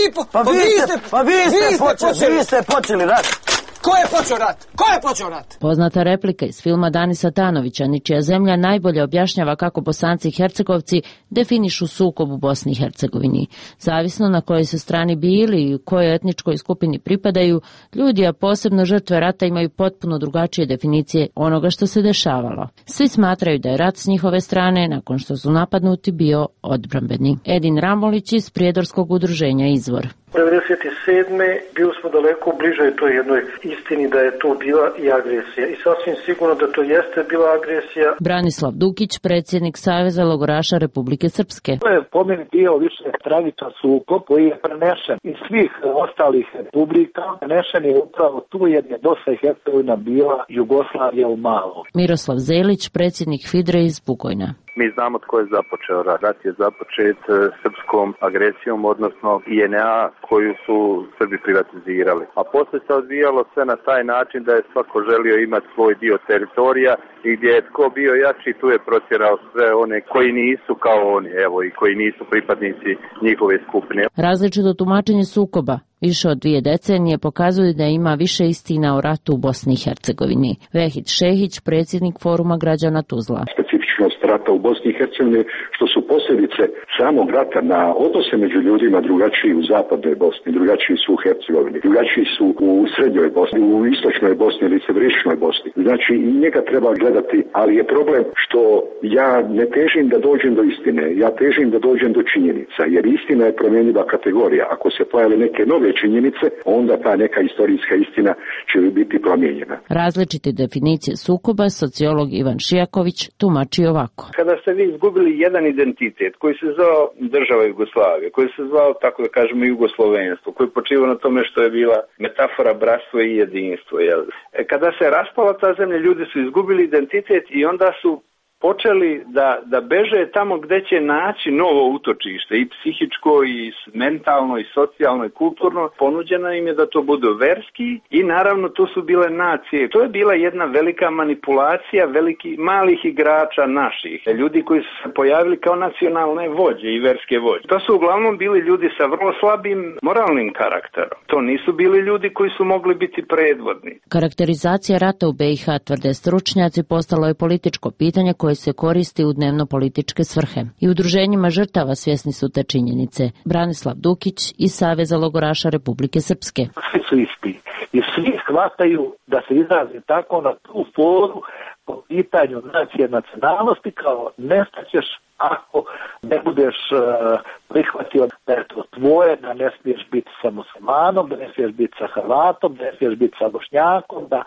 Vi ste počeli rat. Ko je počeo rat? Ko je počeo rat? Poznata replika iz filma Danisa Tanovića, ničija zemlja najbolje objašnjava kako Bosanci i Hercegovci definišu sukob u Bosni i Hercegovini. Zavisno na kojoj se strani bili i u kojoj etničkoj skupini pripadaju, ljudi, a posebno žrtve rata, imaju potpuno drugačije definicije onoga što se dešavalo. Svi smatraju da je rat s njihove strane, nakon što su napadnuti, bio odbrambeni. Edin Ramolić iz Prijedorskog udruženja Izvor. 1997. bili smo daleko bliže toj jednoj istini da je to bila i agresija. I sasvim sigurno da to jeste bila agresija. Branislav Dukić, predsjednik Saveza logoraša Republike Srpske. To je po meni bio više tragičan sukob koji je prenešen iz svih ostalih republika. Prenešen je upravo tu jer je Bosna i Hercegovina bila Jugoslavija u malom. Miroslav Zelić, predsjednik Fidre iz Bugojna. Mi znamo tko je započeo rat. Rat je započet srpskom agresijom, odnosno JNA koju su Srbi privatizirali. A poslije se odvijalo sve na taj način da je svako želio imati svoj dio teritorija i gdje je tko bio jači, tu je protjerao sve one koji nisu kao oni, evo, i koji nisu pripadnici njihove skupine. Različito tumačenje sukoba više od 2 decenije pokazuje da ima više istina o ratu u Bosni i Hercegovini. Vehid Šehić, predsjednik Foruma građana Tuzla. Specifičnost rata u Bosni i Hercegovini što su posljedice samog rata na odnose među ljudima drugačiji u zapadnoj Bosni, drugačiji su u Hercegovini, drugačiji su u srednjoj Bosni, u istočnoj Bosni ili severišnjoj Bosni. Znači i njega treba gledati, ali je problem što ja ne težim da dođem do istine, ja težim da dođem do činjenica, jer istina je promjenjiva kategorija. Ako se pojave neke nove činjenice, onda ta neka istorijska istina će biti promijenjena. Različite definicije sukoba sociolog Ivan Šijaković tumači ovako. Kada ste vi izgubili jedan identitet koji se zvao država Jugoslavije, koji se zvao, tako da kažemo, jugoslovenstvo, koji počivao na tome što je bila metafora bratstvo i jedinstvo. Jel? Kada se raspala ta zemlja, ljudi su izgubili identitet i onda su počeli da beže tamo gde će naći novo utočište, i psihičko, i mentalno, i socijalno, i kulturno. Ponuđeno im je da to budu verski i naravno tu su bile nacije. To je bila jedna velika manipulacija malih igrača naših. Ljudi koji su se pojavili kao nacionalne vođe i verske vođe. To su uglavnom bili ljudi sa vrlo slabim moralnim karakterom. To nisu bili ljudi koji su mogli biti predvodni. Karakterizacija rata u BiH, tvrde stručnjaci, postalo je političko pitanje koje se koristi u dnevno-političke svrhe. I udruženjima žrtava svjesni su te činjenice. Branislav Dukić iz Saveza logoraša Republike Srpske. Svi su isti i svi shvataju da se izrazi tako na tu foru po pitanju nacije nacionalnosti kao nestaćeš ako ne budeš prihvatio da je to tvoje, da ne smiješ biti sa muslimanom, da ne smiješ biti sa Hrvatom, da ne smiješ biti sa Bošnjakom, da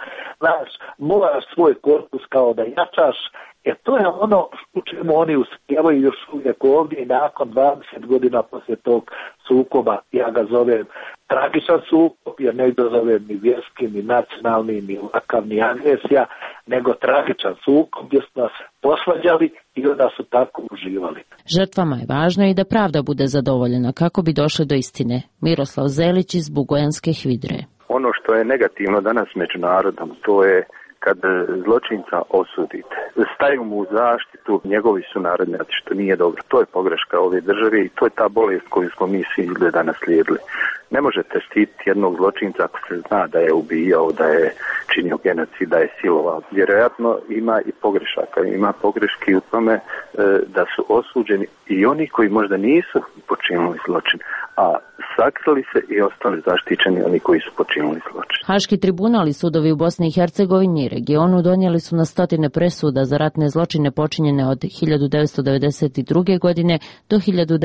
moraš svoj korpus kao da jačaš. To je ono u čemu oni uspijevaju još uvijek ovdje i nakon 20 godina poslije tog sukoba. Ja ga zovem tragičan sukob, jer ne ga zovem ni vjerski, ni nacionalni, ni ovakav, ni agresija, nego tragičan sukob gdje su nas posvađali i onda su tako uživali. Žrtvama je važno i da pravda bude zadovoljena kako bi došli do istine. Miroslav Zelić iz Bugojanske Hvidre. Ono što je negativno danas među narodom, to je kad zločinca osudite, staju mu u zaštitu njegovi sunarodnjaci, što nije dobro. To je pogreška ove države i to je ta bolest koju smo mi svi izgleda naslijedili. Ne možete štititi jednog zločinca ako se zna da je ubijao, da je činio genocid, da je silovao. Vjerojatno ima i pogrešaka, ima pogreški u tome da su osuđeni i oni koji možda nisu počinili zločin, a sakrili se i ostali zaštićeni oni koji su počinili zločin. Haški tribunal i sudovi u Bosni i Hercegovini i regionu donijeli su na stotine presuda za ratne zločine počinjene od 1992. godine do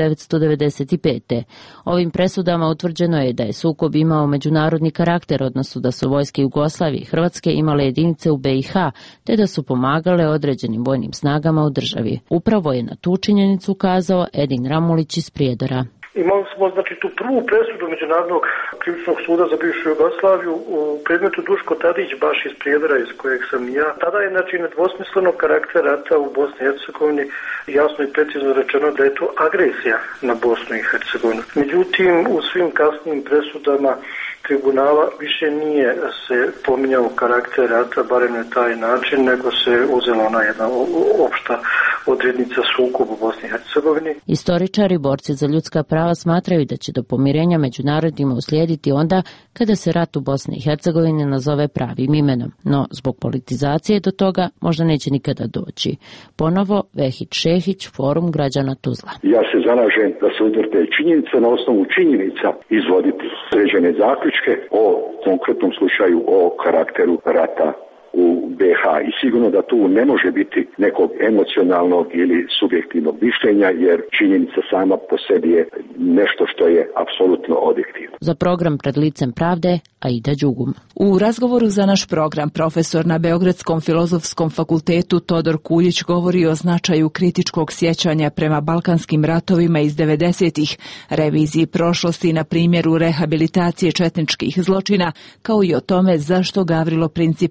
1995. Ovim presudama utvrđeno je da je sukob imao međunarodni karakter, odnosno da su vojske Jugoslavije i Hrvatske imale jedinice u BiH, te da su pomagale određenim vojnim snagama u državi. Upravo je na tu činjenicu ukazao Edin Ramulić iz Prijedora. Imali smo tu prvu presudu Međunarodnog krivičnog suda za bivšu Jugoslaviju u predmetu Duško Tadić, baš iz Prijedora iz kojeg sam ja. Tada je nedvosmislenog karaktera rata u Bosni i Hercegovini jasno i precizno rečeno da je to agresija na Bosnu i Hercegovinu. Međutim, u svim kasnijim presudama tribunala više nije se pominjao karakter rata, barem na taj način, nego se uzela ona jedna opšta odrednica sukoba u Bosni i Hercegovini. Istoričari i borci za ljudska prava smatraju da će do pomirenja među narodima uslijediti onda kada se rat u Bosni i Hercegovini nazove pravim imenom, no zbog politizacije do toga možda neće nikada doći. Ponovo Vehid Šehić, Forum građana Tuzla. Ja se zalažem da se utvrde činjenice, na osnovu činjenica izvoditi sređene zaključke o konkretnom slučaju, o karakteru rata u BiH i sigurno da tu ne može biti nekog emocionalnog ili subjektivnog mišljenja, jer činjenica sama po sebi je nešto što je apsolutno objektivno. Za program Pred licem pravde, Aida Đugum. U razgovoru za naš program profesor na Beogradskom filozofskom fakultetu Todor Kuljić govori o značaju kritičkog sjećanja prema balkanskim ratovima iz 90-ih, reviziji prošlosti na primjeru rehabilitacije četničkih zločina, kao i o tome zašto Gavrilo Princip danas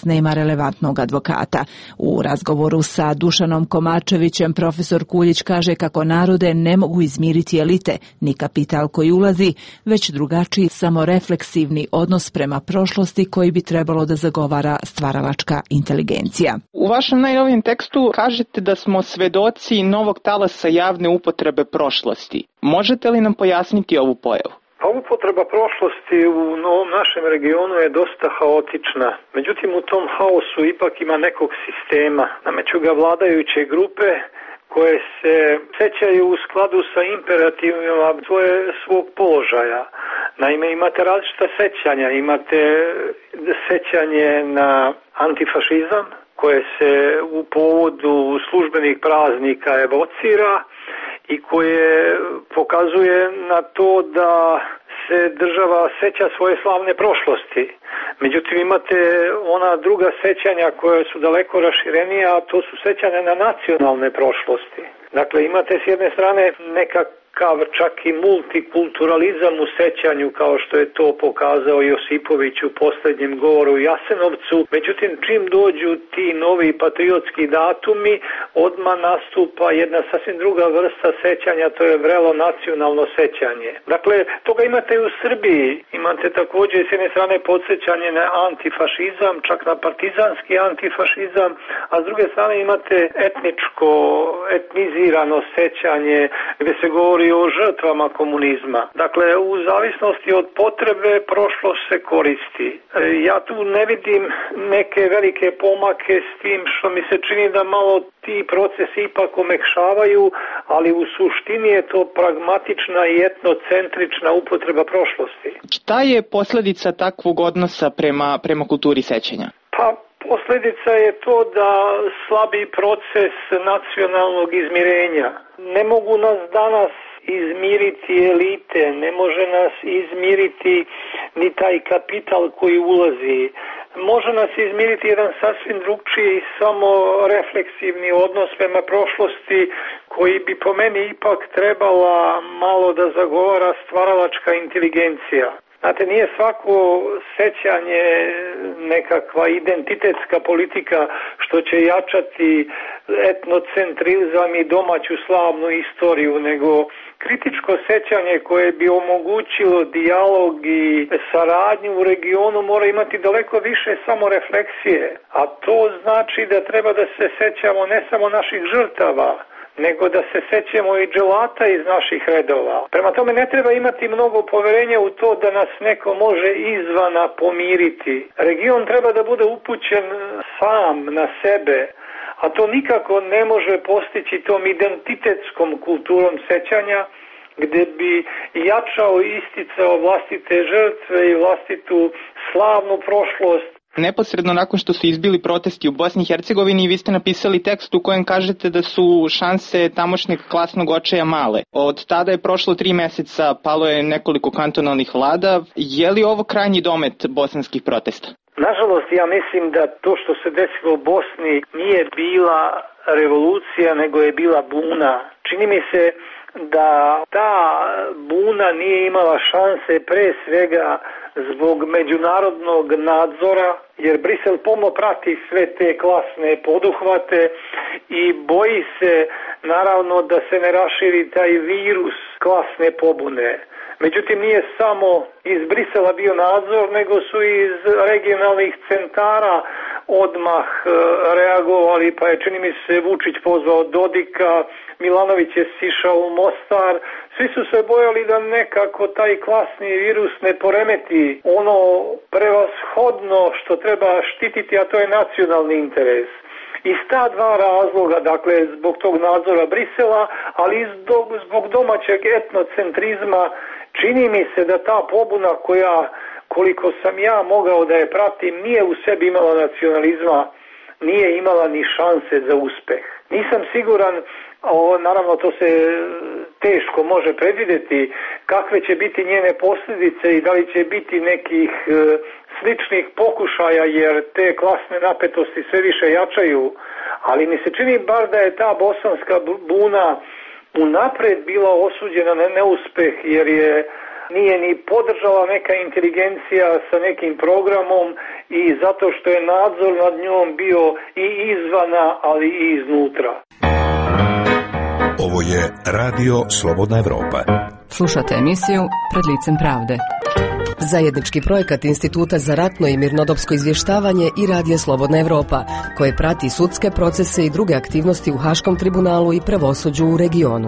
nema relevantnog advokata. U razgovoru sa Dušanom Komačevićem profesor Kuljić kaže kako narode ne mogu izmiriti elite, ni kapital koji ulazi, već drugačiji samorefleksivni odnos prema prošlosti koji bi trebalo da zagovara stvaralačka inteligencija. U vašem najnovijem tekstu kažete da smo svedoci novog talasa javne upotrebe prošlosti. Možete li nam pojasniti ovu pojavu? Pa upotreba prošlosti u novom našem regionu je dosta haotična. Međutim, u tom haosu ipak ima nekog sistema. Nameću ga vladajuće grupe koje se sećaju u skladu sa imperativima svog položaja. Naime, imate različita sećanja. Imate sećanje na antifašizam koje se u povodu službenih praznika evocira i koje pokazuje na to da se država seća svoje slavne prošlosti. Međutim, imate ona druga sećanja koja su daleko raširenija, a to su sećanja na nacionalne prošlosti. Dakle, imate s jedne strane nekakav čak i multikulturalizam u sećanju, kao što je to pokazao Josipović u posljednjem govoru u Jasenovcu. Međutim, čim dođu ti novi patriotski datumi, odmah nastupa jedna sasvim druga vrsta sećanja, to je vrelo nacionalno sećanje. Dakle, toga imate i u Srbiji. Imate također s jedne strane podsjećanje na antifašizam, čak na partizanski antifašizam, a s druge strane imate etnizirano sećanje gdje se govori o žrtvama komunizma. Dakle, u zavisnosti od potrebe prošlost se koristi. Ja tu ne vidim neke velike pomake s tim što mi se čini da malo ti procesi ipak omekšavaju, ali u suštini je to pragmatična i etnocentrična upotreba prošlosti. Šta je posljedica takvog odnosa prema kulturi sećanja? Pa, posljedica je to da slabi proces nacionalnog izmirenja. Ne mogu nas danas izmiriti elite, ne može nas izmiriti ni taj kapital koji ulazi. Može nas izmiriti jedan sasvim drugčiji, samo refleksivni odnos prema prošlosti koji bi po meni ipak trebala malo da zagovara stvaralačka inteligencija. Znate, nije svako sećanje nekakva identitetska politika što će jačati etnocentrizam i domaću slavnu istoriju, nego kritičko sećanje koje bi omogućilo dijalog i saradnju u regionu mora imati daleko više samorefleksije, a to znači da treba da se sećamo ne samo naših žrtava, nego da se sećemo i dželata iz naših redova. Prema tome ne treba imati mnogo poverenja u to da nas neko može izvana pomiriti. Region treba da bude upućen sam na sebe, a to nikako ne može postići tom identitetskom kulturom sećanja, gdje bi jačao i isticao vlastite žrtve i vlastitu slavnu prošlost. Neposredno nakon što su izbili protesti u Bosni i Hercegovini, vi ste napisali tekst u kojem kažete da su šanse tamošnjeg klasnog očaja male. Od tada je prošlo 3 meseca, palo je nekoliko kantonalnih vlada. Je li ovo krajnji domet bosanskih protesta? Nažalost, ja mislim da to što se desilo u Bosni nije bila revolucija, nego je bila buna. Čini mi se da ta buna nije imala šanse pre svega zbog međunarodnog nadzora, jer Brisel pomno prati sve te klasne poduhvate i boji se naravno da se ne raširi taj virus klasne pobune. Međutim, nije samo iz Brisela bio nadzor, nego su iz regionalnih centara odmah reagovali, pa je čini mi se Vučić pozvao Dodika, Milanović je sišao u Mostar. Svi su se bojali da nekako taj klasni virus ne poremeti ono prevashodno što treba štititi, a to je nacionalni interes. Iz ta dva razloga, dakle zbog tog nadzora Brisela, ali i zbog domaćeg etnocentrizma, čini mi se da ta pobuna koja, koliko sam ja mogao da je pratim, nije u sebi imala nacionalizma, nije imala ni šanse za uspeh. Nisam siguran, naravno to se teško može predvidjeti, kakve će biti njene posljedice i da li će biti nekih sličnih pokušaja, jer te klasne napetosti sve više jačaju, ali mi se čini bar da je ta bosanska buna unapred bila osuđena na neuspeh, jer je nije ni podržala neka inteligencija sa nekim programom i zato što je nadzor nad njom bio i izvana, ali i iznutra. Ovo je Radio Slobodna Evropa. Slušate emisiju Pred licem pravde. Zajednički projekat Instituta za ratno i mirnodopsko izvještavanje i Radija Slobodna Evropa, koje prati sudske procese i druge aktivnosti u Haškom tribunalu i pravosuđu u regionu.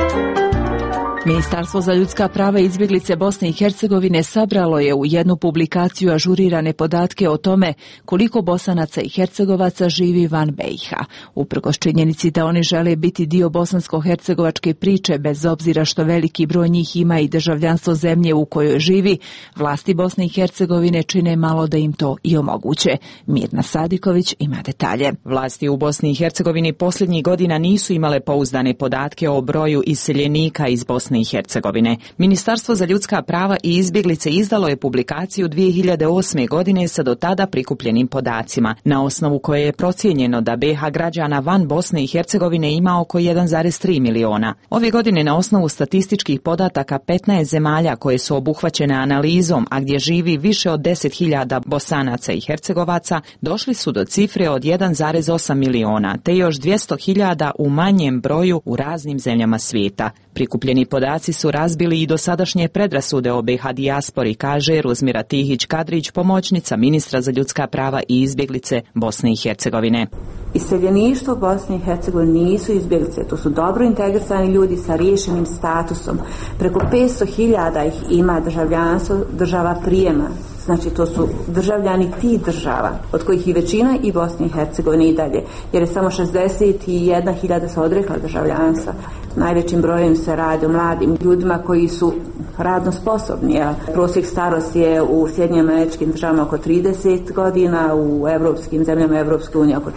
Ministarstvo za ljudska prava i izbjeglice Bosne i Hercegovine sabralo je u jednu publikaciju ažurirane podatke o tome koliko Bosanaca i Hercegovaca živi van BiH. Uprkos činjenici da oni žele biti dio bosansko-hercegovačke priče, bez obzira što veliki broj njih ima i državljanstvo zemlje u kojoj živi, vlasti Bosne i Hercegovine čine malo da im to i omoguće. Mirna Sadiković ima detalje. Vlasti u Bosni i Hercegovini posljednjih godina nisu imale pouzdane podatke o broju iseljenika iz Bosne i Hercegovine. Ministarstvo za ljudska prava i izbjeglice izdalo je publikaciju 2008. godine sa do tada prikupljenim podacima, na osnovu koje je procijenjeno da BiH građana van Bosne i Hercegovine ima oko 1,3 miliona. Ove godine na osnovu statističkih podataka 15 zemalja koje su obuhvaćene analizom, a gdje živi više od 10.000 Bosanaca i Hercegovaca, došli su do cifre od 1,8 miliona, te još 200.000 u manjem broju u raznim zemljama svijeta. Prikupljeni podaci su razbili i dosadašnje predrasude o BiH dijaspori, kaže Ruzmira Tihić-Kadrić, pomoćnica ministra za ljudska prava i izbjeglice Bosne i Hercegovine. Iseljeništvo Bosne i Hercegovine nisu izbjeglice, to su dobro integrisani ljudi sa riješenim statusom. Preko 500.000 ih ima državljanstvo država prijema. Znači to su državljani tih država, od kojih i većina i Bosne i Hercegovine i dalje, jer je samo 61.000 se odrekla državljanstva. Najvećim brojem se radi o mladim ljudima koji su radno sposobni. Prosjek starosti je u Sjedinjenim Američkim Državama oko 30 godina, u evropskim zemljama Evropske unije oko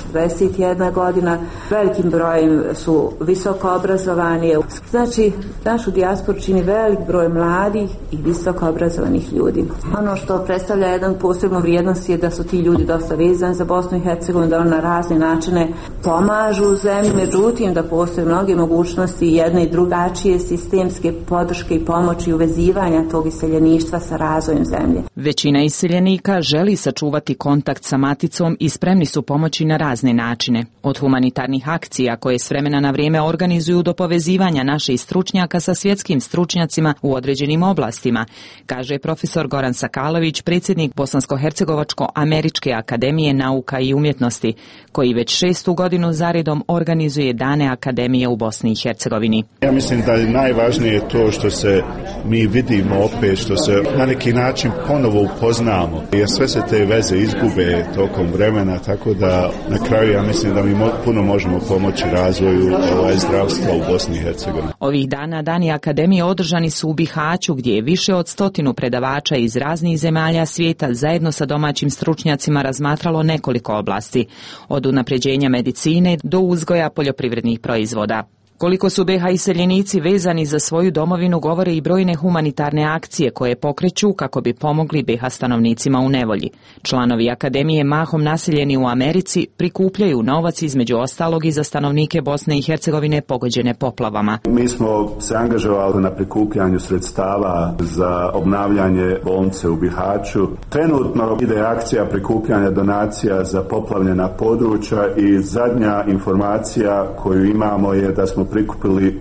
41 godina. Velikim brojem su visoko obrazovani. Znači, našu dijasporu čini velik broj mladih i visoko obrazovanih ljudi. Ono što predstavlja jedan posebnu vrijednost je da su ti ljudi dosta vezani za Bosnu i Hercegovinu, da na razne načine pomažu zemlji, međutim da postoje mnoge mogućnosti jedne i drugačije sistemske podrške i pomoći uvezivanja tog iseljeništva sa razvojem zemlje. Većina iseljenika želi sačuvati kontakt sa maticom i spremni su pomoći na razne načine. Od humanitarnih akcija koje s vremena na vrijeme organizuju do povezivanja naših stručnjaka sa svjetskim stručnjacima u određenim oblastima, kaže profesor Goran Sakalović, predsjednik Bosansko-hercegovačko-američke akademije nauka i umjetnosti, koji već 6. godinu zaredom organizuje Dane akademije u Bosni i Hercegovini. Ja mislim da je najvažnije to što se mi vidimo opet, što se na neki način ponovo upoznamo, jer sve se te veze izgube tokom vremena, tako da na kraju ja mislim da mi puno možemo pomoći razvoju zdravstva u Bosni i Hercegovini. Ovih dana Dani akademije održani su u Bihaću, gdje je više od 100 predavača iz raznih zemalja svijeta zajedno sa domaćim stručnjacima razmatralo nekoliko oblasti, od unapređenja medicine do uzgoja poljoprivrednih proizvoda. Koliko su BiH iseljenici vezani za svoju domovinu govore i brojne humanitarne akcije koje pokreću kako bi pomogli BiH stanovnicima u nevolji. Članovi akademije, mahom naseljeni u Americi, prikupljaju novac između ostalog i za stanovnike Bosne i Hercegovine pogođene poplavama. Mi smo se angažovali na prikupljanju sredstava za obnavljanje bolnice u Bihaću. Trenutno ide akcija prikupljanja donacija za poplavljena područja i zadnja informacija koju imamo je da smo prikupili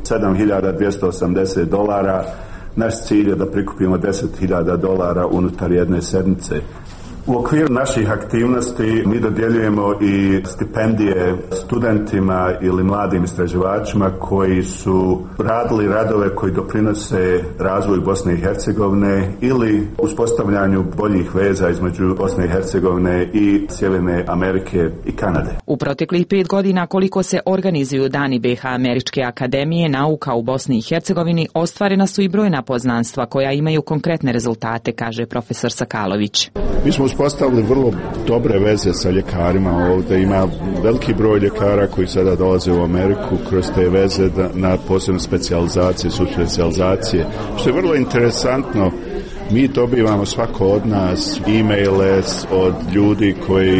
$7.280. Naš cilj je da prikupimo $10.000 unutar jedne sedmice. U okviru naših aktivnosti mi dodjeljujemo i stipendije studentima ili mladim istraživačima koji su radili radove koji doprinose razvoju Bosne i Hercegovine ili uspostavljanju boljih veza između Bosne i Hercegovine i Sjeverne Amerike i Kanade. U proteklih 5 godina koliko se organizuju Dani BiH Američke akademije nauka u Bosni i Hercegovini, ostvarena su i brojna poznanstva koja imaju konkretne rezultate, kaže profesor Sakalović. Mi smo uspostavili vrlo dobre veze sa ljekarima ovdje. Ima veliki broj ljekara koji sada dolaze u Ameriku kroz te veze na posebne specijalizacije, subspecijalizacije. Što je vrlo interesantno Mi dobivamo svako od nas e-maile od ljudi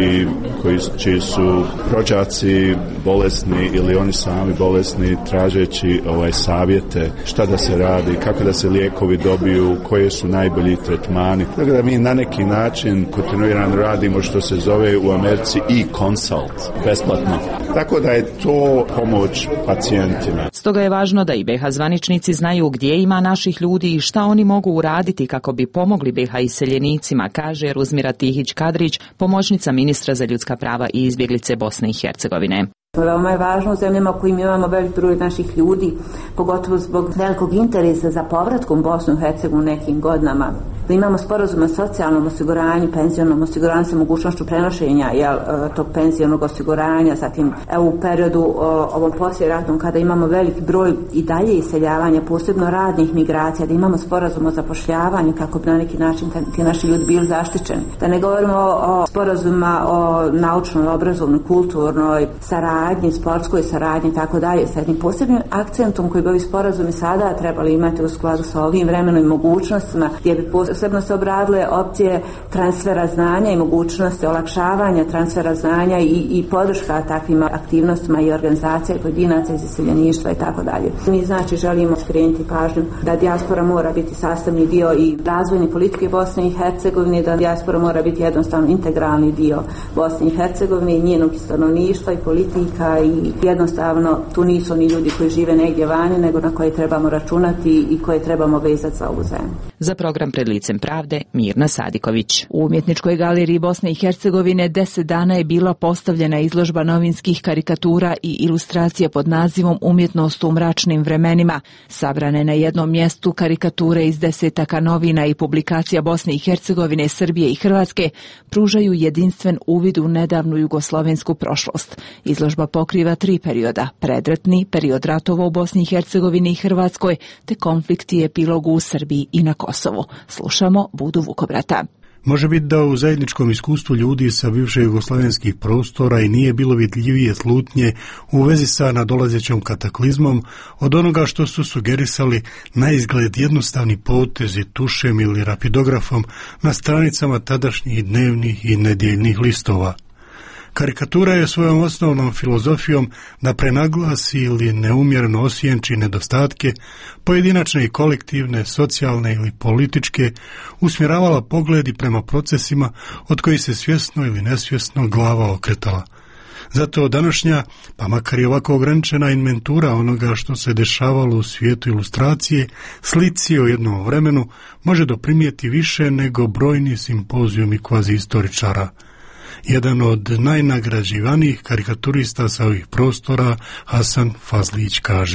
čiji su rođaci bolesni ili oni sami bolesni, tražeći savjete šta da se radi, kako da se lijekovi dobiju, koje su najbolji tretmani. Tako da mi na neki način kontinuirano radimo što se zove u Americi e-consult, besplatno. Tako da je to pomoć pacijentima. Stoga je važno da i BiH zvaničnici znaju gdje ima naših ljudi i šta oni mogu uraditi kako bi pomogli BiH iseljenicima, kaže Ruzmira Tihić-Kadrić, pomoćnica ministra za ljudska prava i izbjeglice Bosne i Hercegovine. Veoma je važno u zemljama u kojim imamo velik broj naših ljudi, pogotovo zbog velikog interesa za povratkom u Bosnu i Hercegovinu nekim godinama, da imamo sporazum o socijalnom osiguranju, penzionom osiguranju sa mogućnošću prenošenja tog penzionog osiguranja, zatim u periodu ovom poslijeratnom kada imamo veliki broj i dalje iseljavanja, posebno radnih migracija, da imamo sporazum o zapošljavanju kako bi na neki način ti naši ljudi bili zaštićeni. Da ne govorimo o sporazumima o naučnoj, obrazovnoj, kulturnoj saradnji, sportskoj saradnji, tako dalje, sa jednim posebnim akcentom koji bi ovi sporazumi sada trebali imati u skladu sa ovim vremenom i mogućnostima, gdje bi posebno se obradile opcije transfera znanja i mogućnosti olakšavanja transfera znanja i podrška takvim aktivnostima i organizacija i pojedinaca iz iseljeništva i tako dalje. Mi znači želimo skrenuti pažnju da dijaspora mora biti sastavni dio i razvojne politike Bosne i Hercegovine, da dijaspora mora biti jednostavno integralni dio Bosne i Hercegovine i njenog stanovništva i politika i jednostavno tu nisu ni ljudi koji žive negdje vani, nego na koje trebamo računati i koje trebamo vezati za ovu zemlju. Za program Pred licem pravde Mirna Sadiković. U Umjetničkoj galeriji Bosne i Hercegovine 10 dana je bila postavljena izložba novinskih karikatura i ilustracija pod nazivom Umjetnost u mračnim vremenima. Sabrane na jednom mjestu karikature iz desetaka novina i publikacija Bosne i Hercegovine, Srbije i Hrvatske pružaju jedinstven uvid u nedavnu jugoslovensku prošlost. Izložba pokriva 3 perioda: predratni, period ratova u Bosni i Hercegovini i Hrvatskoj, te konflikti i epilogu u Srbiji i na Kosovu. Slušamo Budu Vukobrata. Može biti da u zajedničkom iskustvu ljudi sa bivših jugoslavenskih prostora i nije bilo vidljivije slutnje u vezi sa nadolazećom kataklizmom od onoga što su sugerisali na izgled jednostavni potezi tušem ili rapidografom na stranicama tadašnjih dnevnih i nedjeljnih listova. Karikatura je svojom osnovnom filozofijom da prenaglasi ili neumjereno osjenči nedostatke, pojedinačne i kolektivne, socijalne ili političke, usmjeravala pogledi prema procesima od kojih se svjesno ili nesvjesno glava okretala. Zato današnja, pa makar i ovako ograničena inventura onoga što se dešavalo u svijetu ilustracije, slici o jednom vremenu, može doprinijeti više nego brojni simpozijumi kvazi istoričara. Jedan od najnagrađivanijih karikaturista sa ovih prostora, Hasan Fazlić, kaže: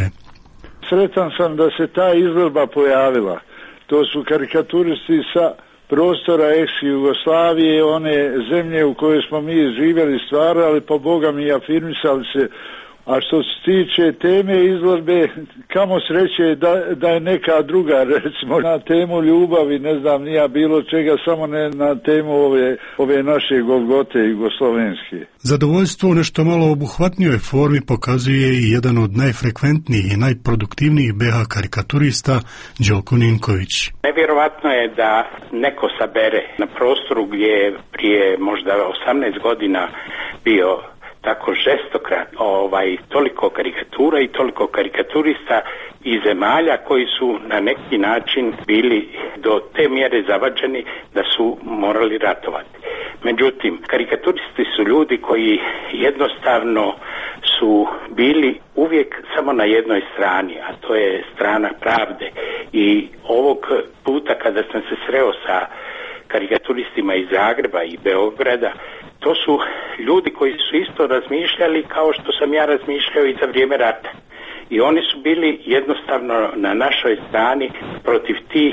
Sretan sam da se ta izložba pojavila. To su karikaturisti sa prostora ex-Jugoslavije, one zemlje u kojoj smo mi živjeli, stvarali, pa Boga mi afirmisali se. A što se tiče teme izložbe, kamo sreće da je neka druga, recimo na temu ljubavi, ne znam, nija bilo čega, samo ne na temu ove naše Golgote jugoslovenske. Zadovoljstvo u nešto malo obuhvatnijoj formi pokazuje i jedan od najfrekventnijih i najproduktivnijih BiH karikaturista, Đoko Ninković. Nevjerovatno je da neko sabere na prostoru gdje je prije možda 18 godina bio tako žestokrat toliko karikatura i toliko karikaturista iz zemalja koji su na neki način bili do te mjere zavađeni da su morali ratovati. Međutim, karikaturisti su ljudi koji jednostavno su bili uvijek samo na jednoj strani, a to je strana pravde. I ovog puta kada sam se sreo sa karikaturistima iz Zagreba i Beograda, to su ljudi koji su isto razmišljali kao što sam ja razmišljao i za vrijeme rata. I oni su bili jednostavno na našoj strani protiv tih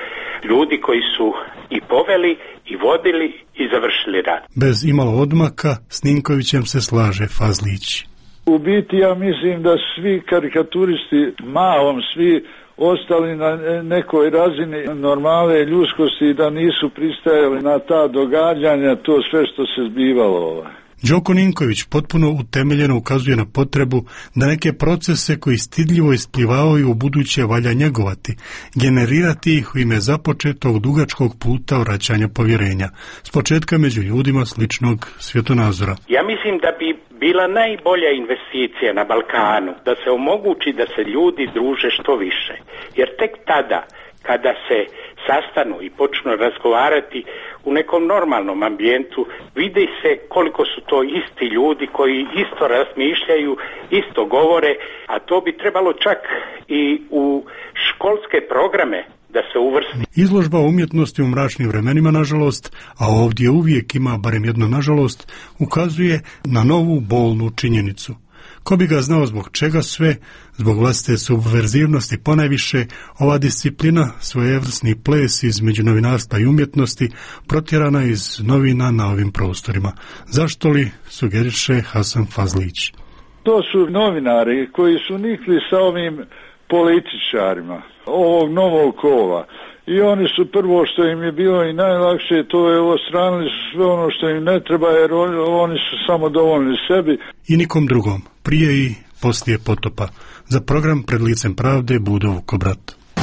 ljudi koji su i poveli i vodili i završili rat. Bez imalo odmaka s Ninkovićem se slaže Fazlić. U biti ja mislim da svi karikaturisti, mahom svi ostali na nekoj razini normale ljudskosti, da nisu pristajali na ta događanja, to sve što se zbivalo. Đoko Ninković potpuno utemeljeno ukazuje na potrebu da neke procese koji stidljivo isplivavaju u buduće valja njegovati, generirati ih u ime započetog dugačkog puta vraćanja povjerenja, s početka među ljudima sličnog svjetonazora. Ja mislim da bi bila najbolja investicija na Balkanu da se omogući da se ljudi druže što više, jer tek tada kada se sastanu i počnu razgovarati u nekom normalnom ambijentu, vidi se koliko su to isti ljudi koji isto razmišljaju, isto govore, a to bi trebalo čak i u školske programe da se uvrsti. Izložba umjetnosti u mračnim vremenima, nažalost, a ovdje uvijek ima barem jedno nažalost, ukazuje na novu bolnu činjenicu. Ko bi ga znao zbog čega sve, zbog vlastite subverzivnosti ponajviše, ova disciplina, svojevrsni ples između novinarstva i umjetnosti, protjerana iz novina na ovim prostorima. Zašto li, sugeriše Hasan Fazlić? To su novinari koji su nikli sa ovim političarima ovog novog kova. I oni su prvo što im je bilo i najlakše, to je odstranili sve ono što im ne treba, jer oni su samo dovoljni sebi. I nikom drugom, prije i poslije potopa. Za program Pred licem pravde Budo Vukobrat.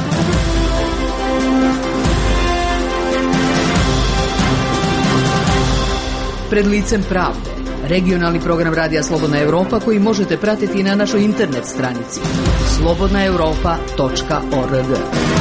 Pred licem pravde. Regionalni program Radija Slobodna Europa koji možete pratiti na našoj internet stranici slobodnaeuropa.org.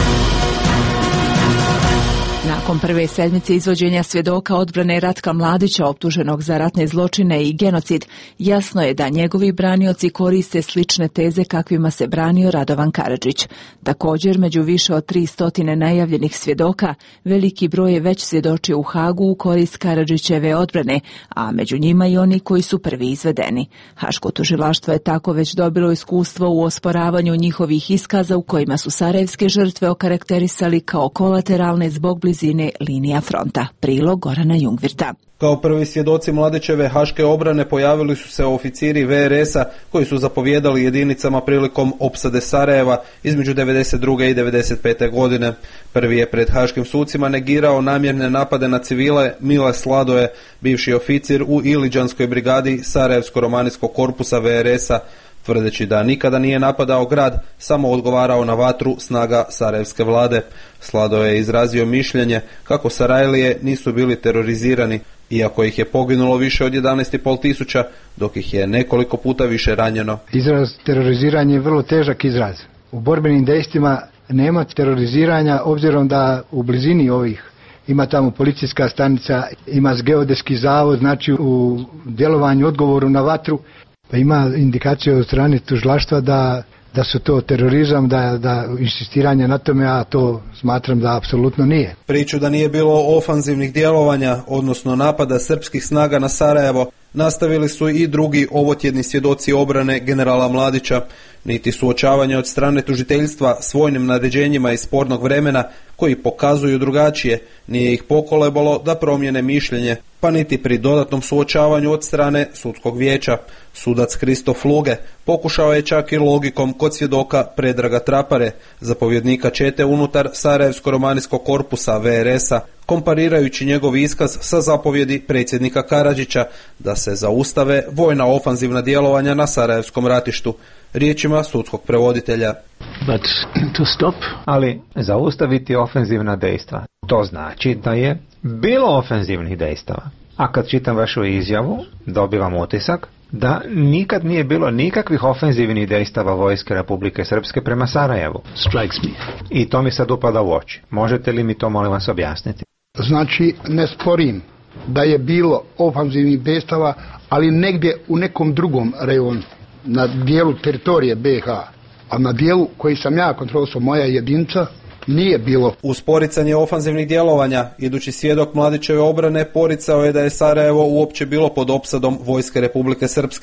Nakon prve sedmice izvođenja svjedoka odbrane Ratka Mladića optuženog za ratne zločine i genocid, jasno je da njegovi branioci koriste slične teze kakvima se branio Radovan Karadžić. Također, među više od 300 najavljenih svjedoka, veliki broj je već svjedočio u Hagu u korist Karadžićeve odbrane, a među njima i oni koji su prvi izvedeni. Haško tužilaštvo je tako već dobilo iskustvo u osporavanju njihovih iskaza u kojima su sarajevske žrtve okarakterisali kao kolateralne zbog blizine linija fronta. Prilog Gorana Jungvirta. Kao prvi svjedoci Mladićeve haške obrane pojavili su se oficiri VRS-a koji su zapovjedali jedinicama prilikom opsade Sarajeva između 92. i 95. godine. Prvi je pred haškim sucima negirao namjerne napade na civile Mile Sladoje, bivši oficir u Iliđanskoj brigadi Sarajevsko-romanijskog korpusa VRS-a, tvrdeći da nikada nije napadao grad, samo odgovarao na vatru snaga sarajevske vlade. Slado je izrazio mišljenje kako Sarajlije nisu bili terorizirani, iako ih je poginulo više od 11,5 tisuća, dok ih je nekoliko puta više ranjeno. Izraz teroriziranje je vrlo težak izraz. U borbenim dejstvima nema teroriziranja, obzirom da u blizini ovih ima tamo policijska stanica, ima geodetski zavod, znači u djelovanju odgovoru na vatru, pa ima indikacije od strane tužilaštva da su to terorizam, da insistiranje na tome, a to smatram da apsolutno nije. Priču da nije bilo ofanzivnih djelovanja, odnosno napada srpskih snaga na Sarajevo, nastavili su i drugi ovotjedni svjedoci obrane generala Mladića. Niti suočavanje od strane tužiteljstva s vojnim naređenjima iz spornog vremena koji pokazuju drugačije, nije ih pokolebalo da promijene mišljenje, pa niti pri dodatnom suočavanju od strane sudskog vijeća. Sudac Kristof Luge pokušao je čak i logikom kod svjedoka Predraga Trapare, zapovjednika čete unutar Sarajevsko-romanijskog korpusa VRS-a, komparirajući njegov iskaz sa zapovjedi predsjednika Karadžića da se zaustave vojna ofanzivna djelovanja na Sarajevskom ratištu. Riječima sudskog prevoditelja. Ali zaustaviti ofenzivna dejstva, to znači da je bilo ofenzivnih dejstava. A kad čitam vašu izjavu, dobivam utisak da nikad nije bilo nikakvih ofenzivnih dejstava vojske Republike Srpske prema Sarajevu. I to mi sad upada u oči. Možete li mi to, molim vas, objasniti? Znači, ne sporim da je bilo ofanzivnih dejstava, ali negdje u nekom drugom rejonu, na dijelu teritorije BiH, a na dijelu koji sam ja kontrolisao, moja jedinica, nije bilo. Uz poricanje ofanzivnih djelovanja, idući svjedok Mladićeve obrane poricao je da je Sarajevo uopće bilo pod opsadom vojske Republike Srpske.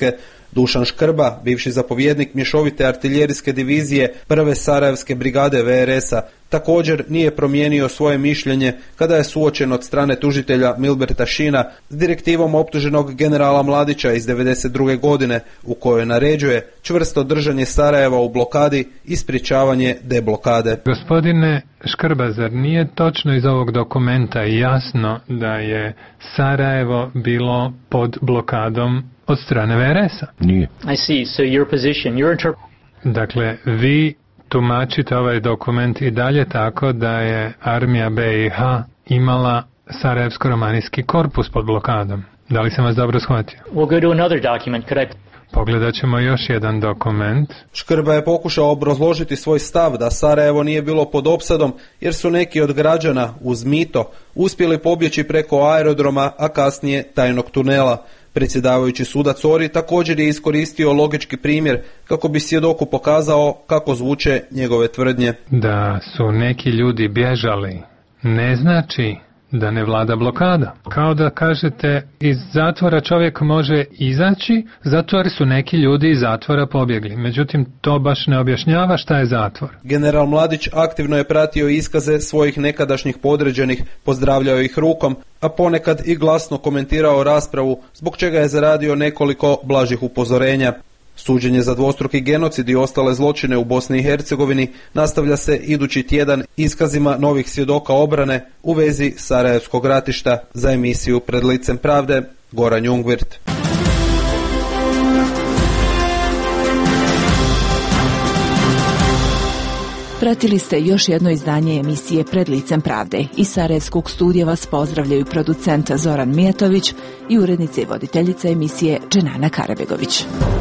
Dušan Škrba, bivši zapovjednik mješovite artiljerijske divizije prve Sarajevske brigade VRS-a, također nije promijenio svoje mišljenje kada je suočen od strane tužitelja Milberta Šina s direktivom optuženog generala Mladića iz 1992. godine u kojoj naređuje čvrsto držanje Sarajeva u blokadi i sprječavanje deblokade. Gospodine Škrba, zar nije točno iz ovog dokumenta jasno da je Sarajevo bilo pod blokadom od strane VRS-a? Nije. I see. So your position, your Dakle, vi tumačite ovaj dokument i dalje tako da je armija BiH imala Sarajevsko-romanijski korpus pod blokadom. Da li sam vas dobro shvatio? We'll go to another document. Could I... Pogledat ćemo još jedan dokument. Škrba je pokušao obrazložiti svoj stav da Sarajevo nije bilo pod opsadom jer su neki od građana uz mito uspjeli pobjeći preko aerodroma, a kasnije tajnog tunela. Predsjedavajući sudac Ori također je iskoristio logički primjer kako bi svjedoku pokazao kako zvuče njegove tvrdnje. Da su neki ljudi bježali ne znači da ne vlada blokada. Kao da kažete iz zatvora čovjek može izaći zato jer su neki ljudi iz zatvora pobjegli. Međutim, to baš ne objašnjava šta je zatvor. General Mladić aktivno je pratio iskaze svojih nekadašnjih podređenih, pozdravljao ih rukom, a ponekad i glasno komentirao raspravu, zbog čega je zaradio nekoliko blažih upozorenja. Suđenje za dvostruki genocid i ostale zločine u Bosni i Hercegovini nastavlja se idući tjedan iskazima novih svjedoka obrane u vezi Sarajevskog ratišta. Za emisiju Pred licem pravde, Goran Jungwirth. Pratili ste još jedno izdanje emisije Pred licem pravde. Iz Sarajevskog studija vas pozdravljaju producent Zoran Mijatović i urednica i voditeljica emisije Dženana Karabegović.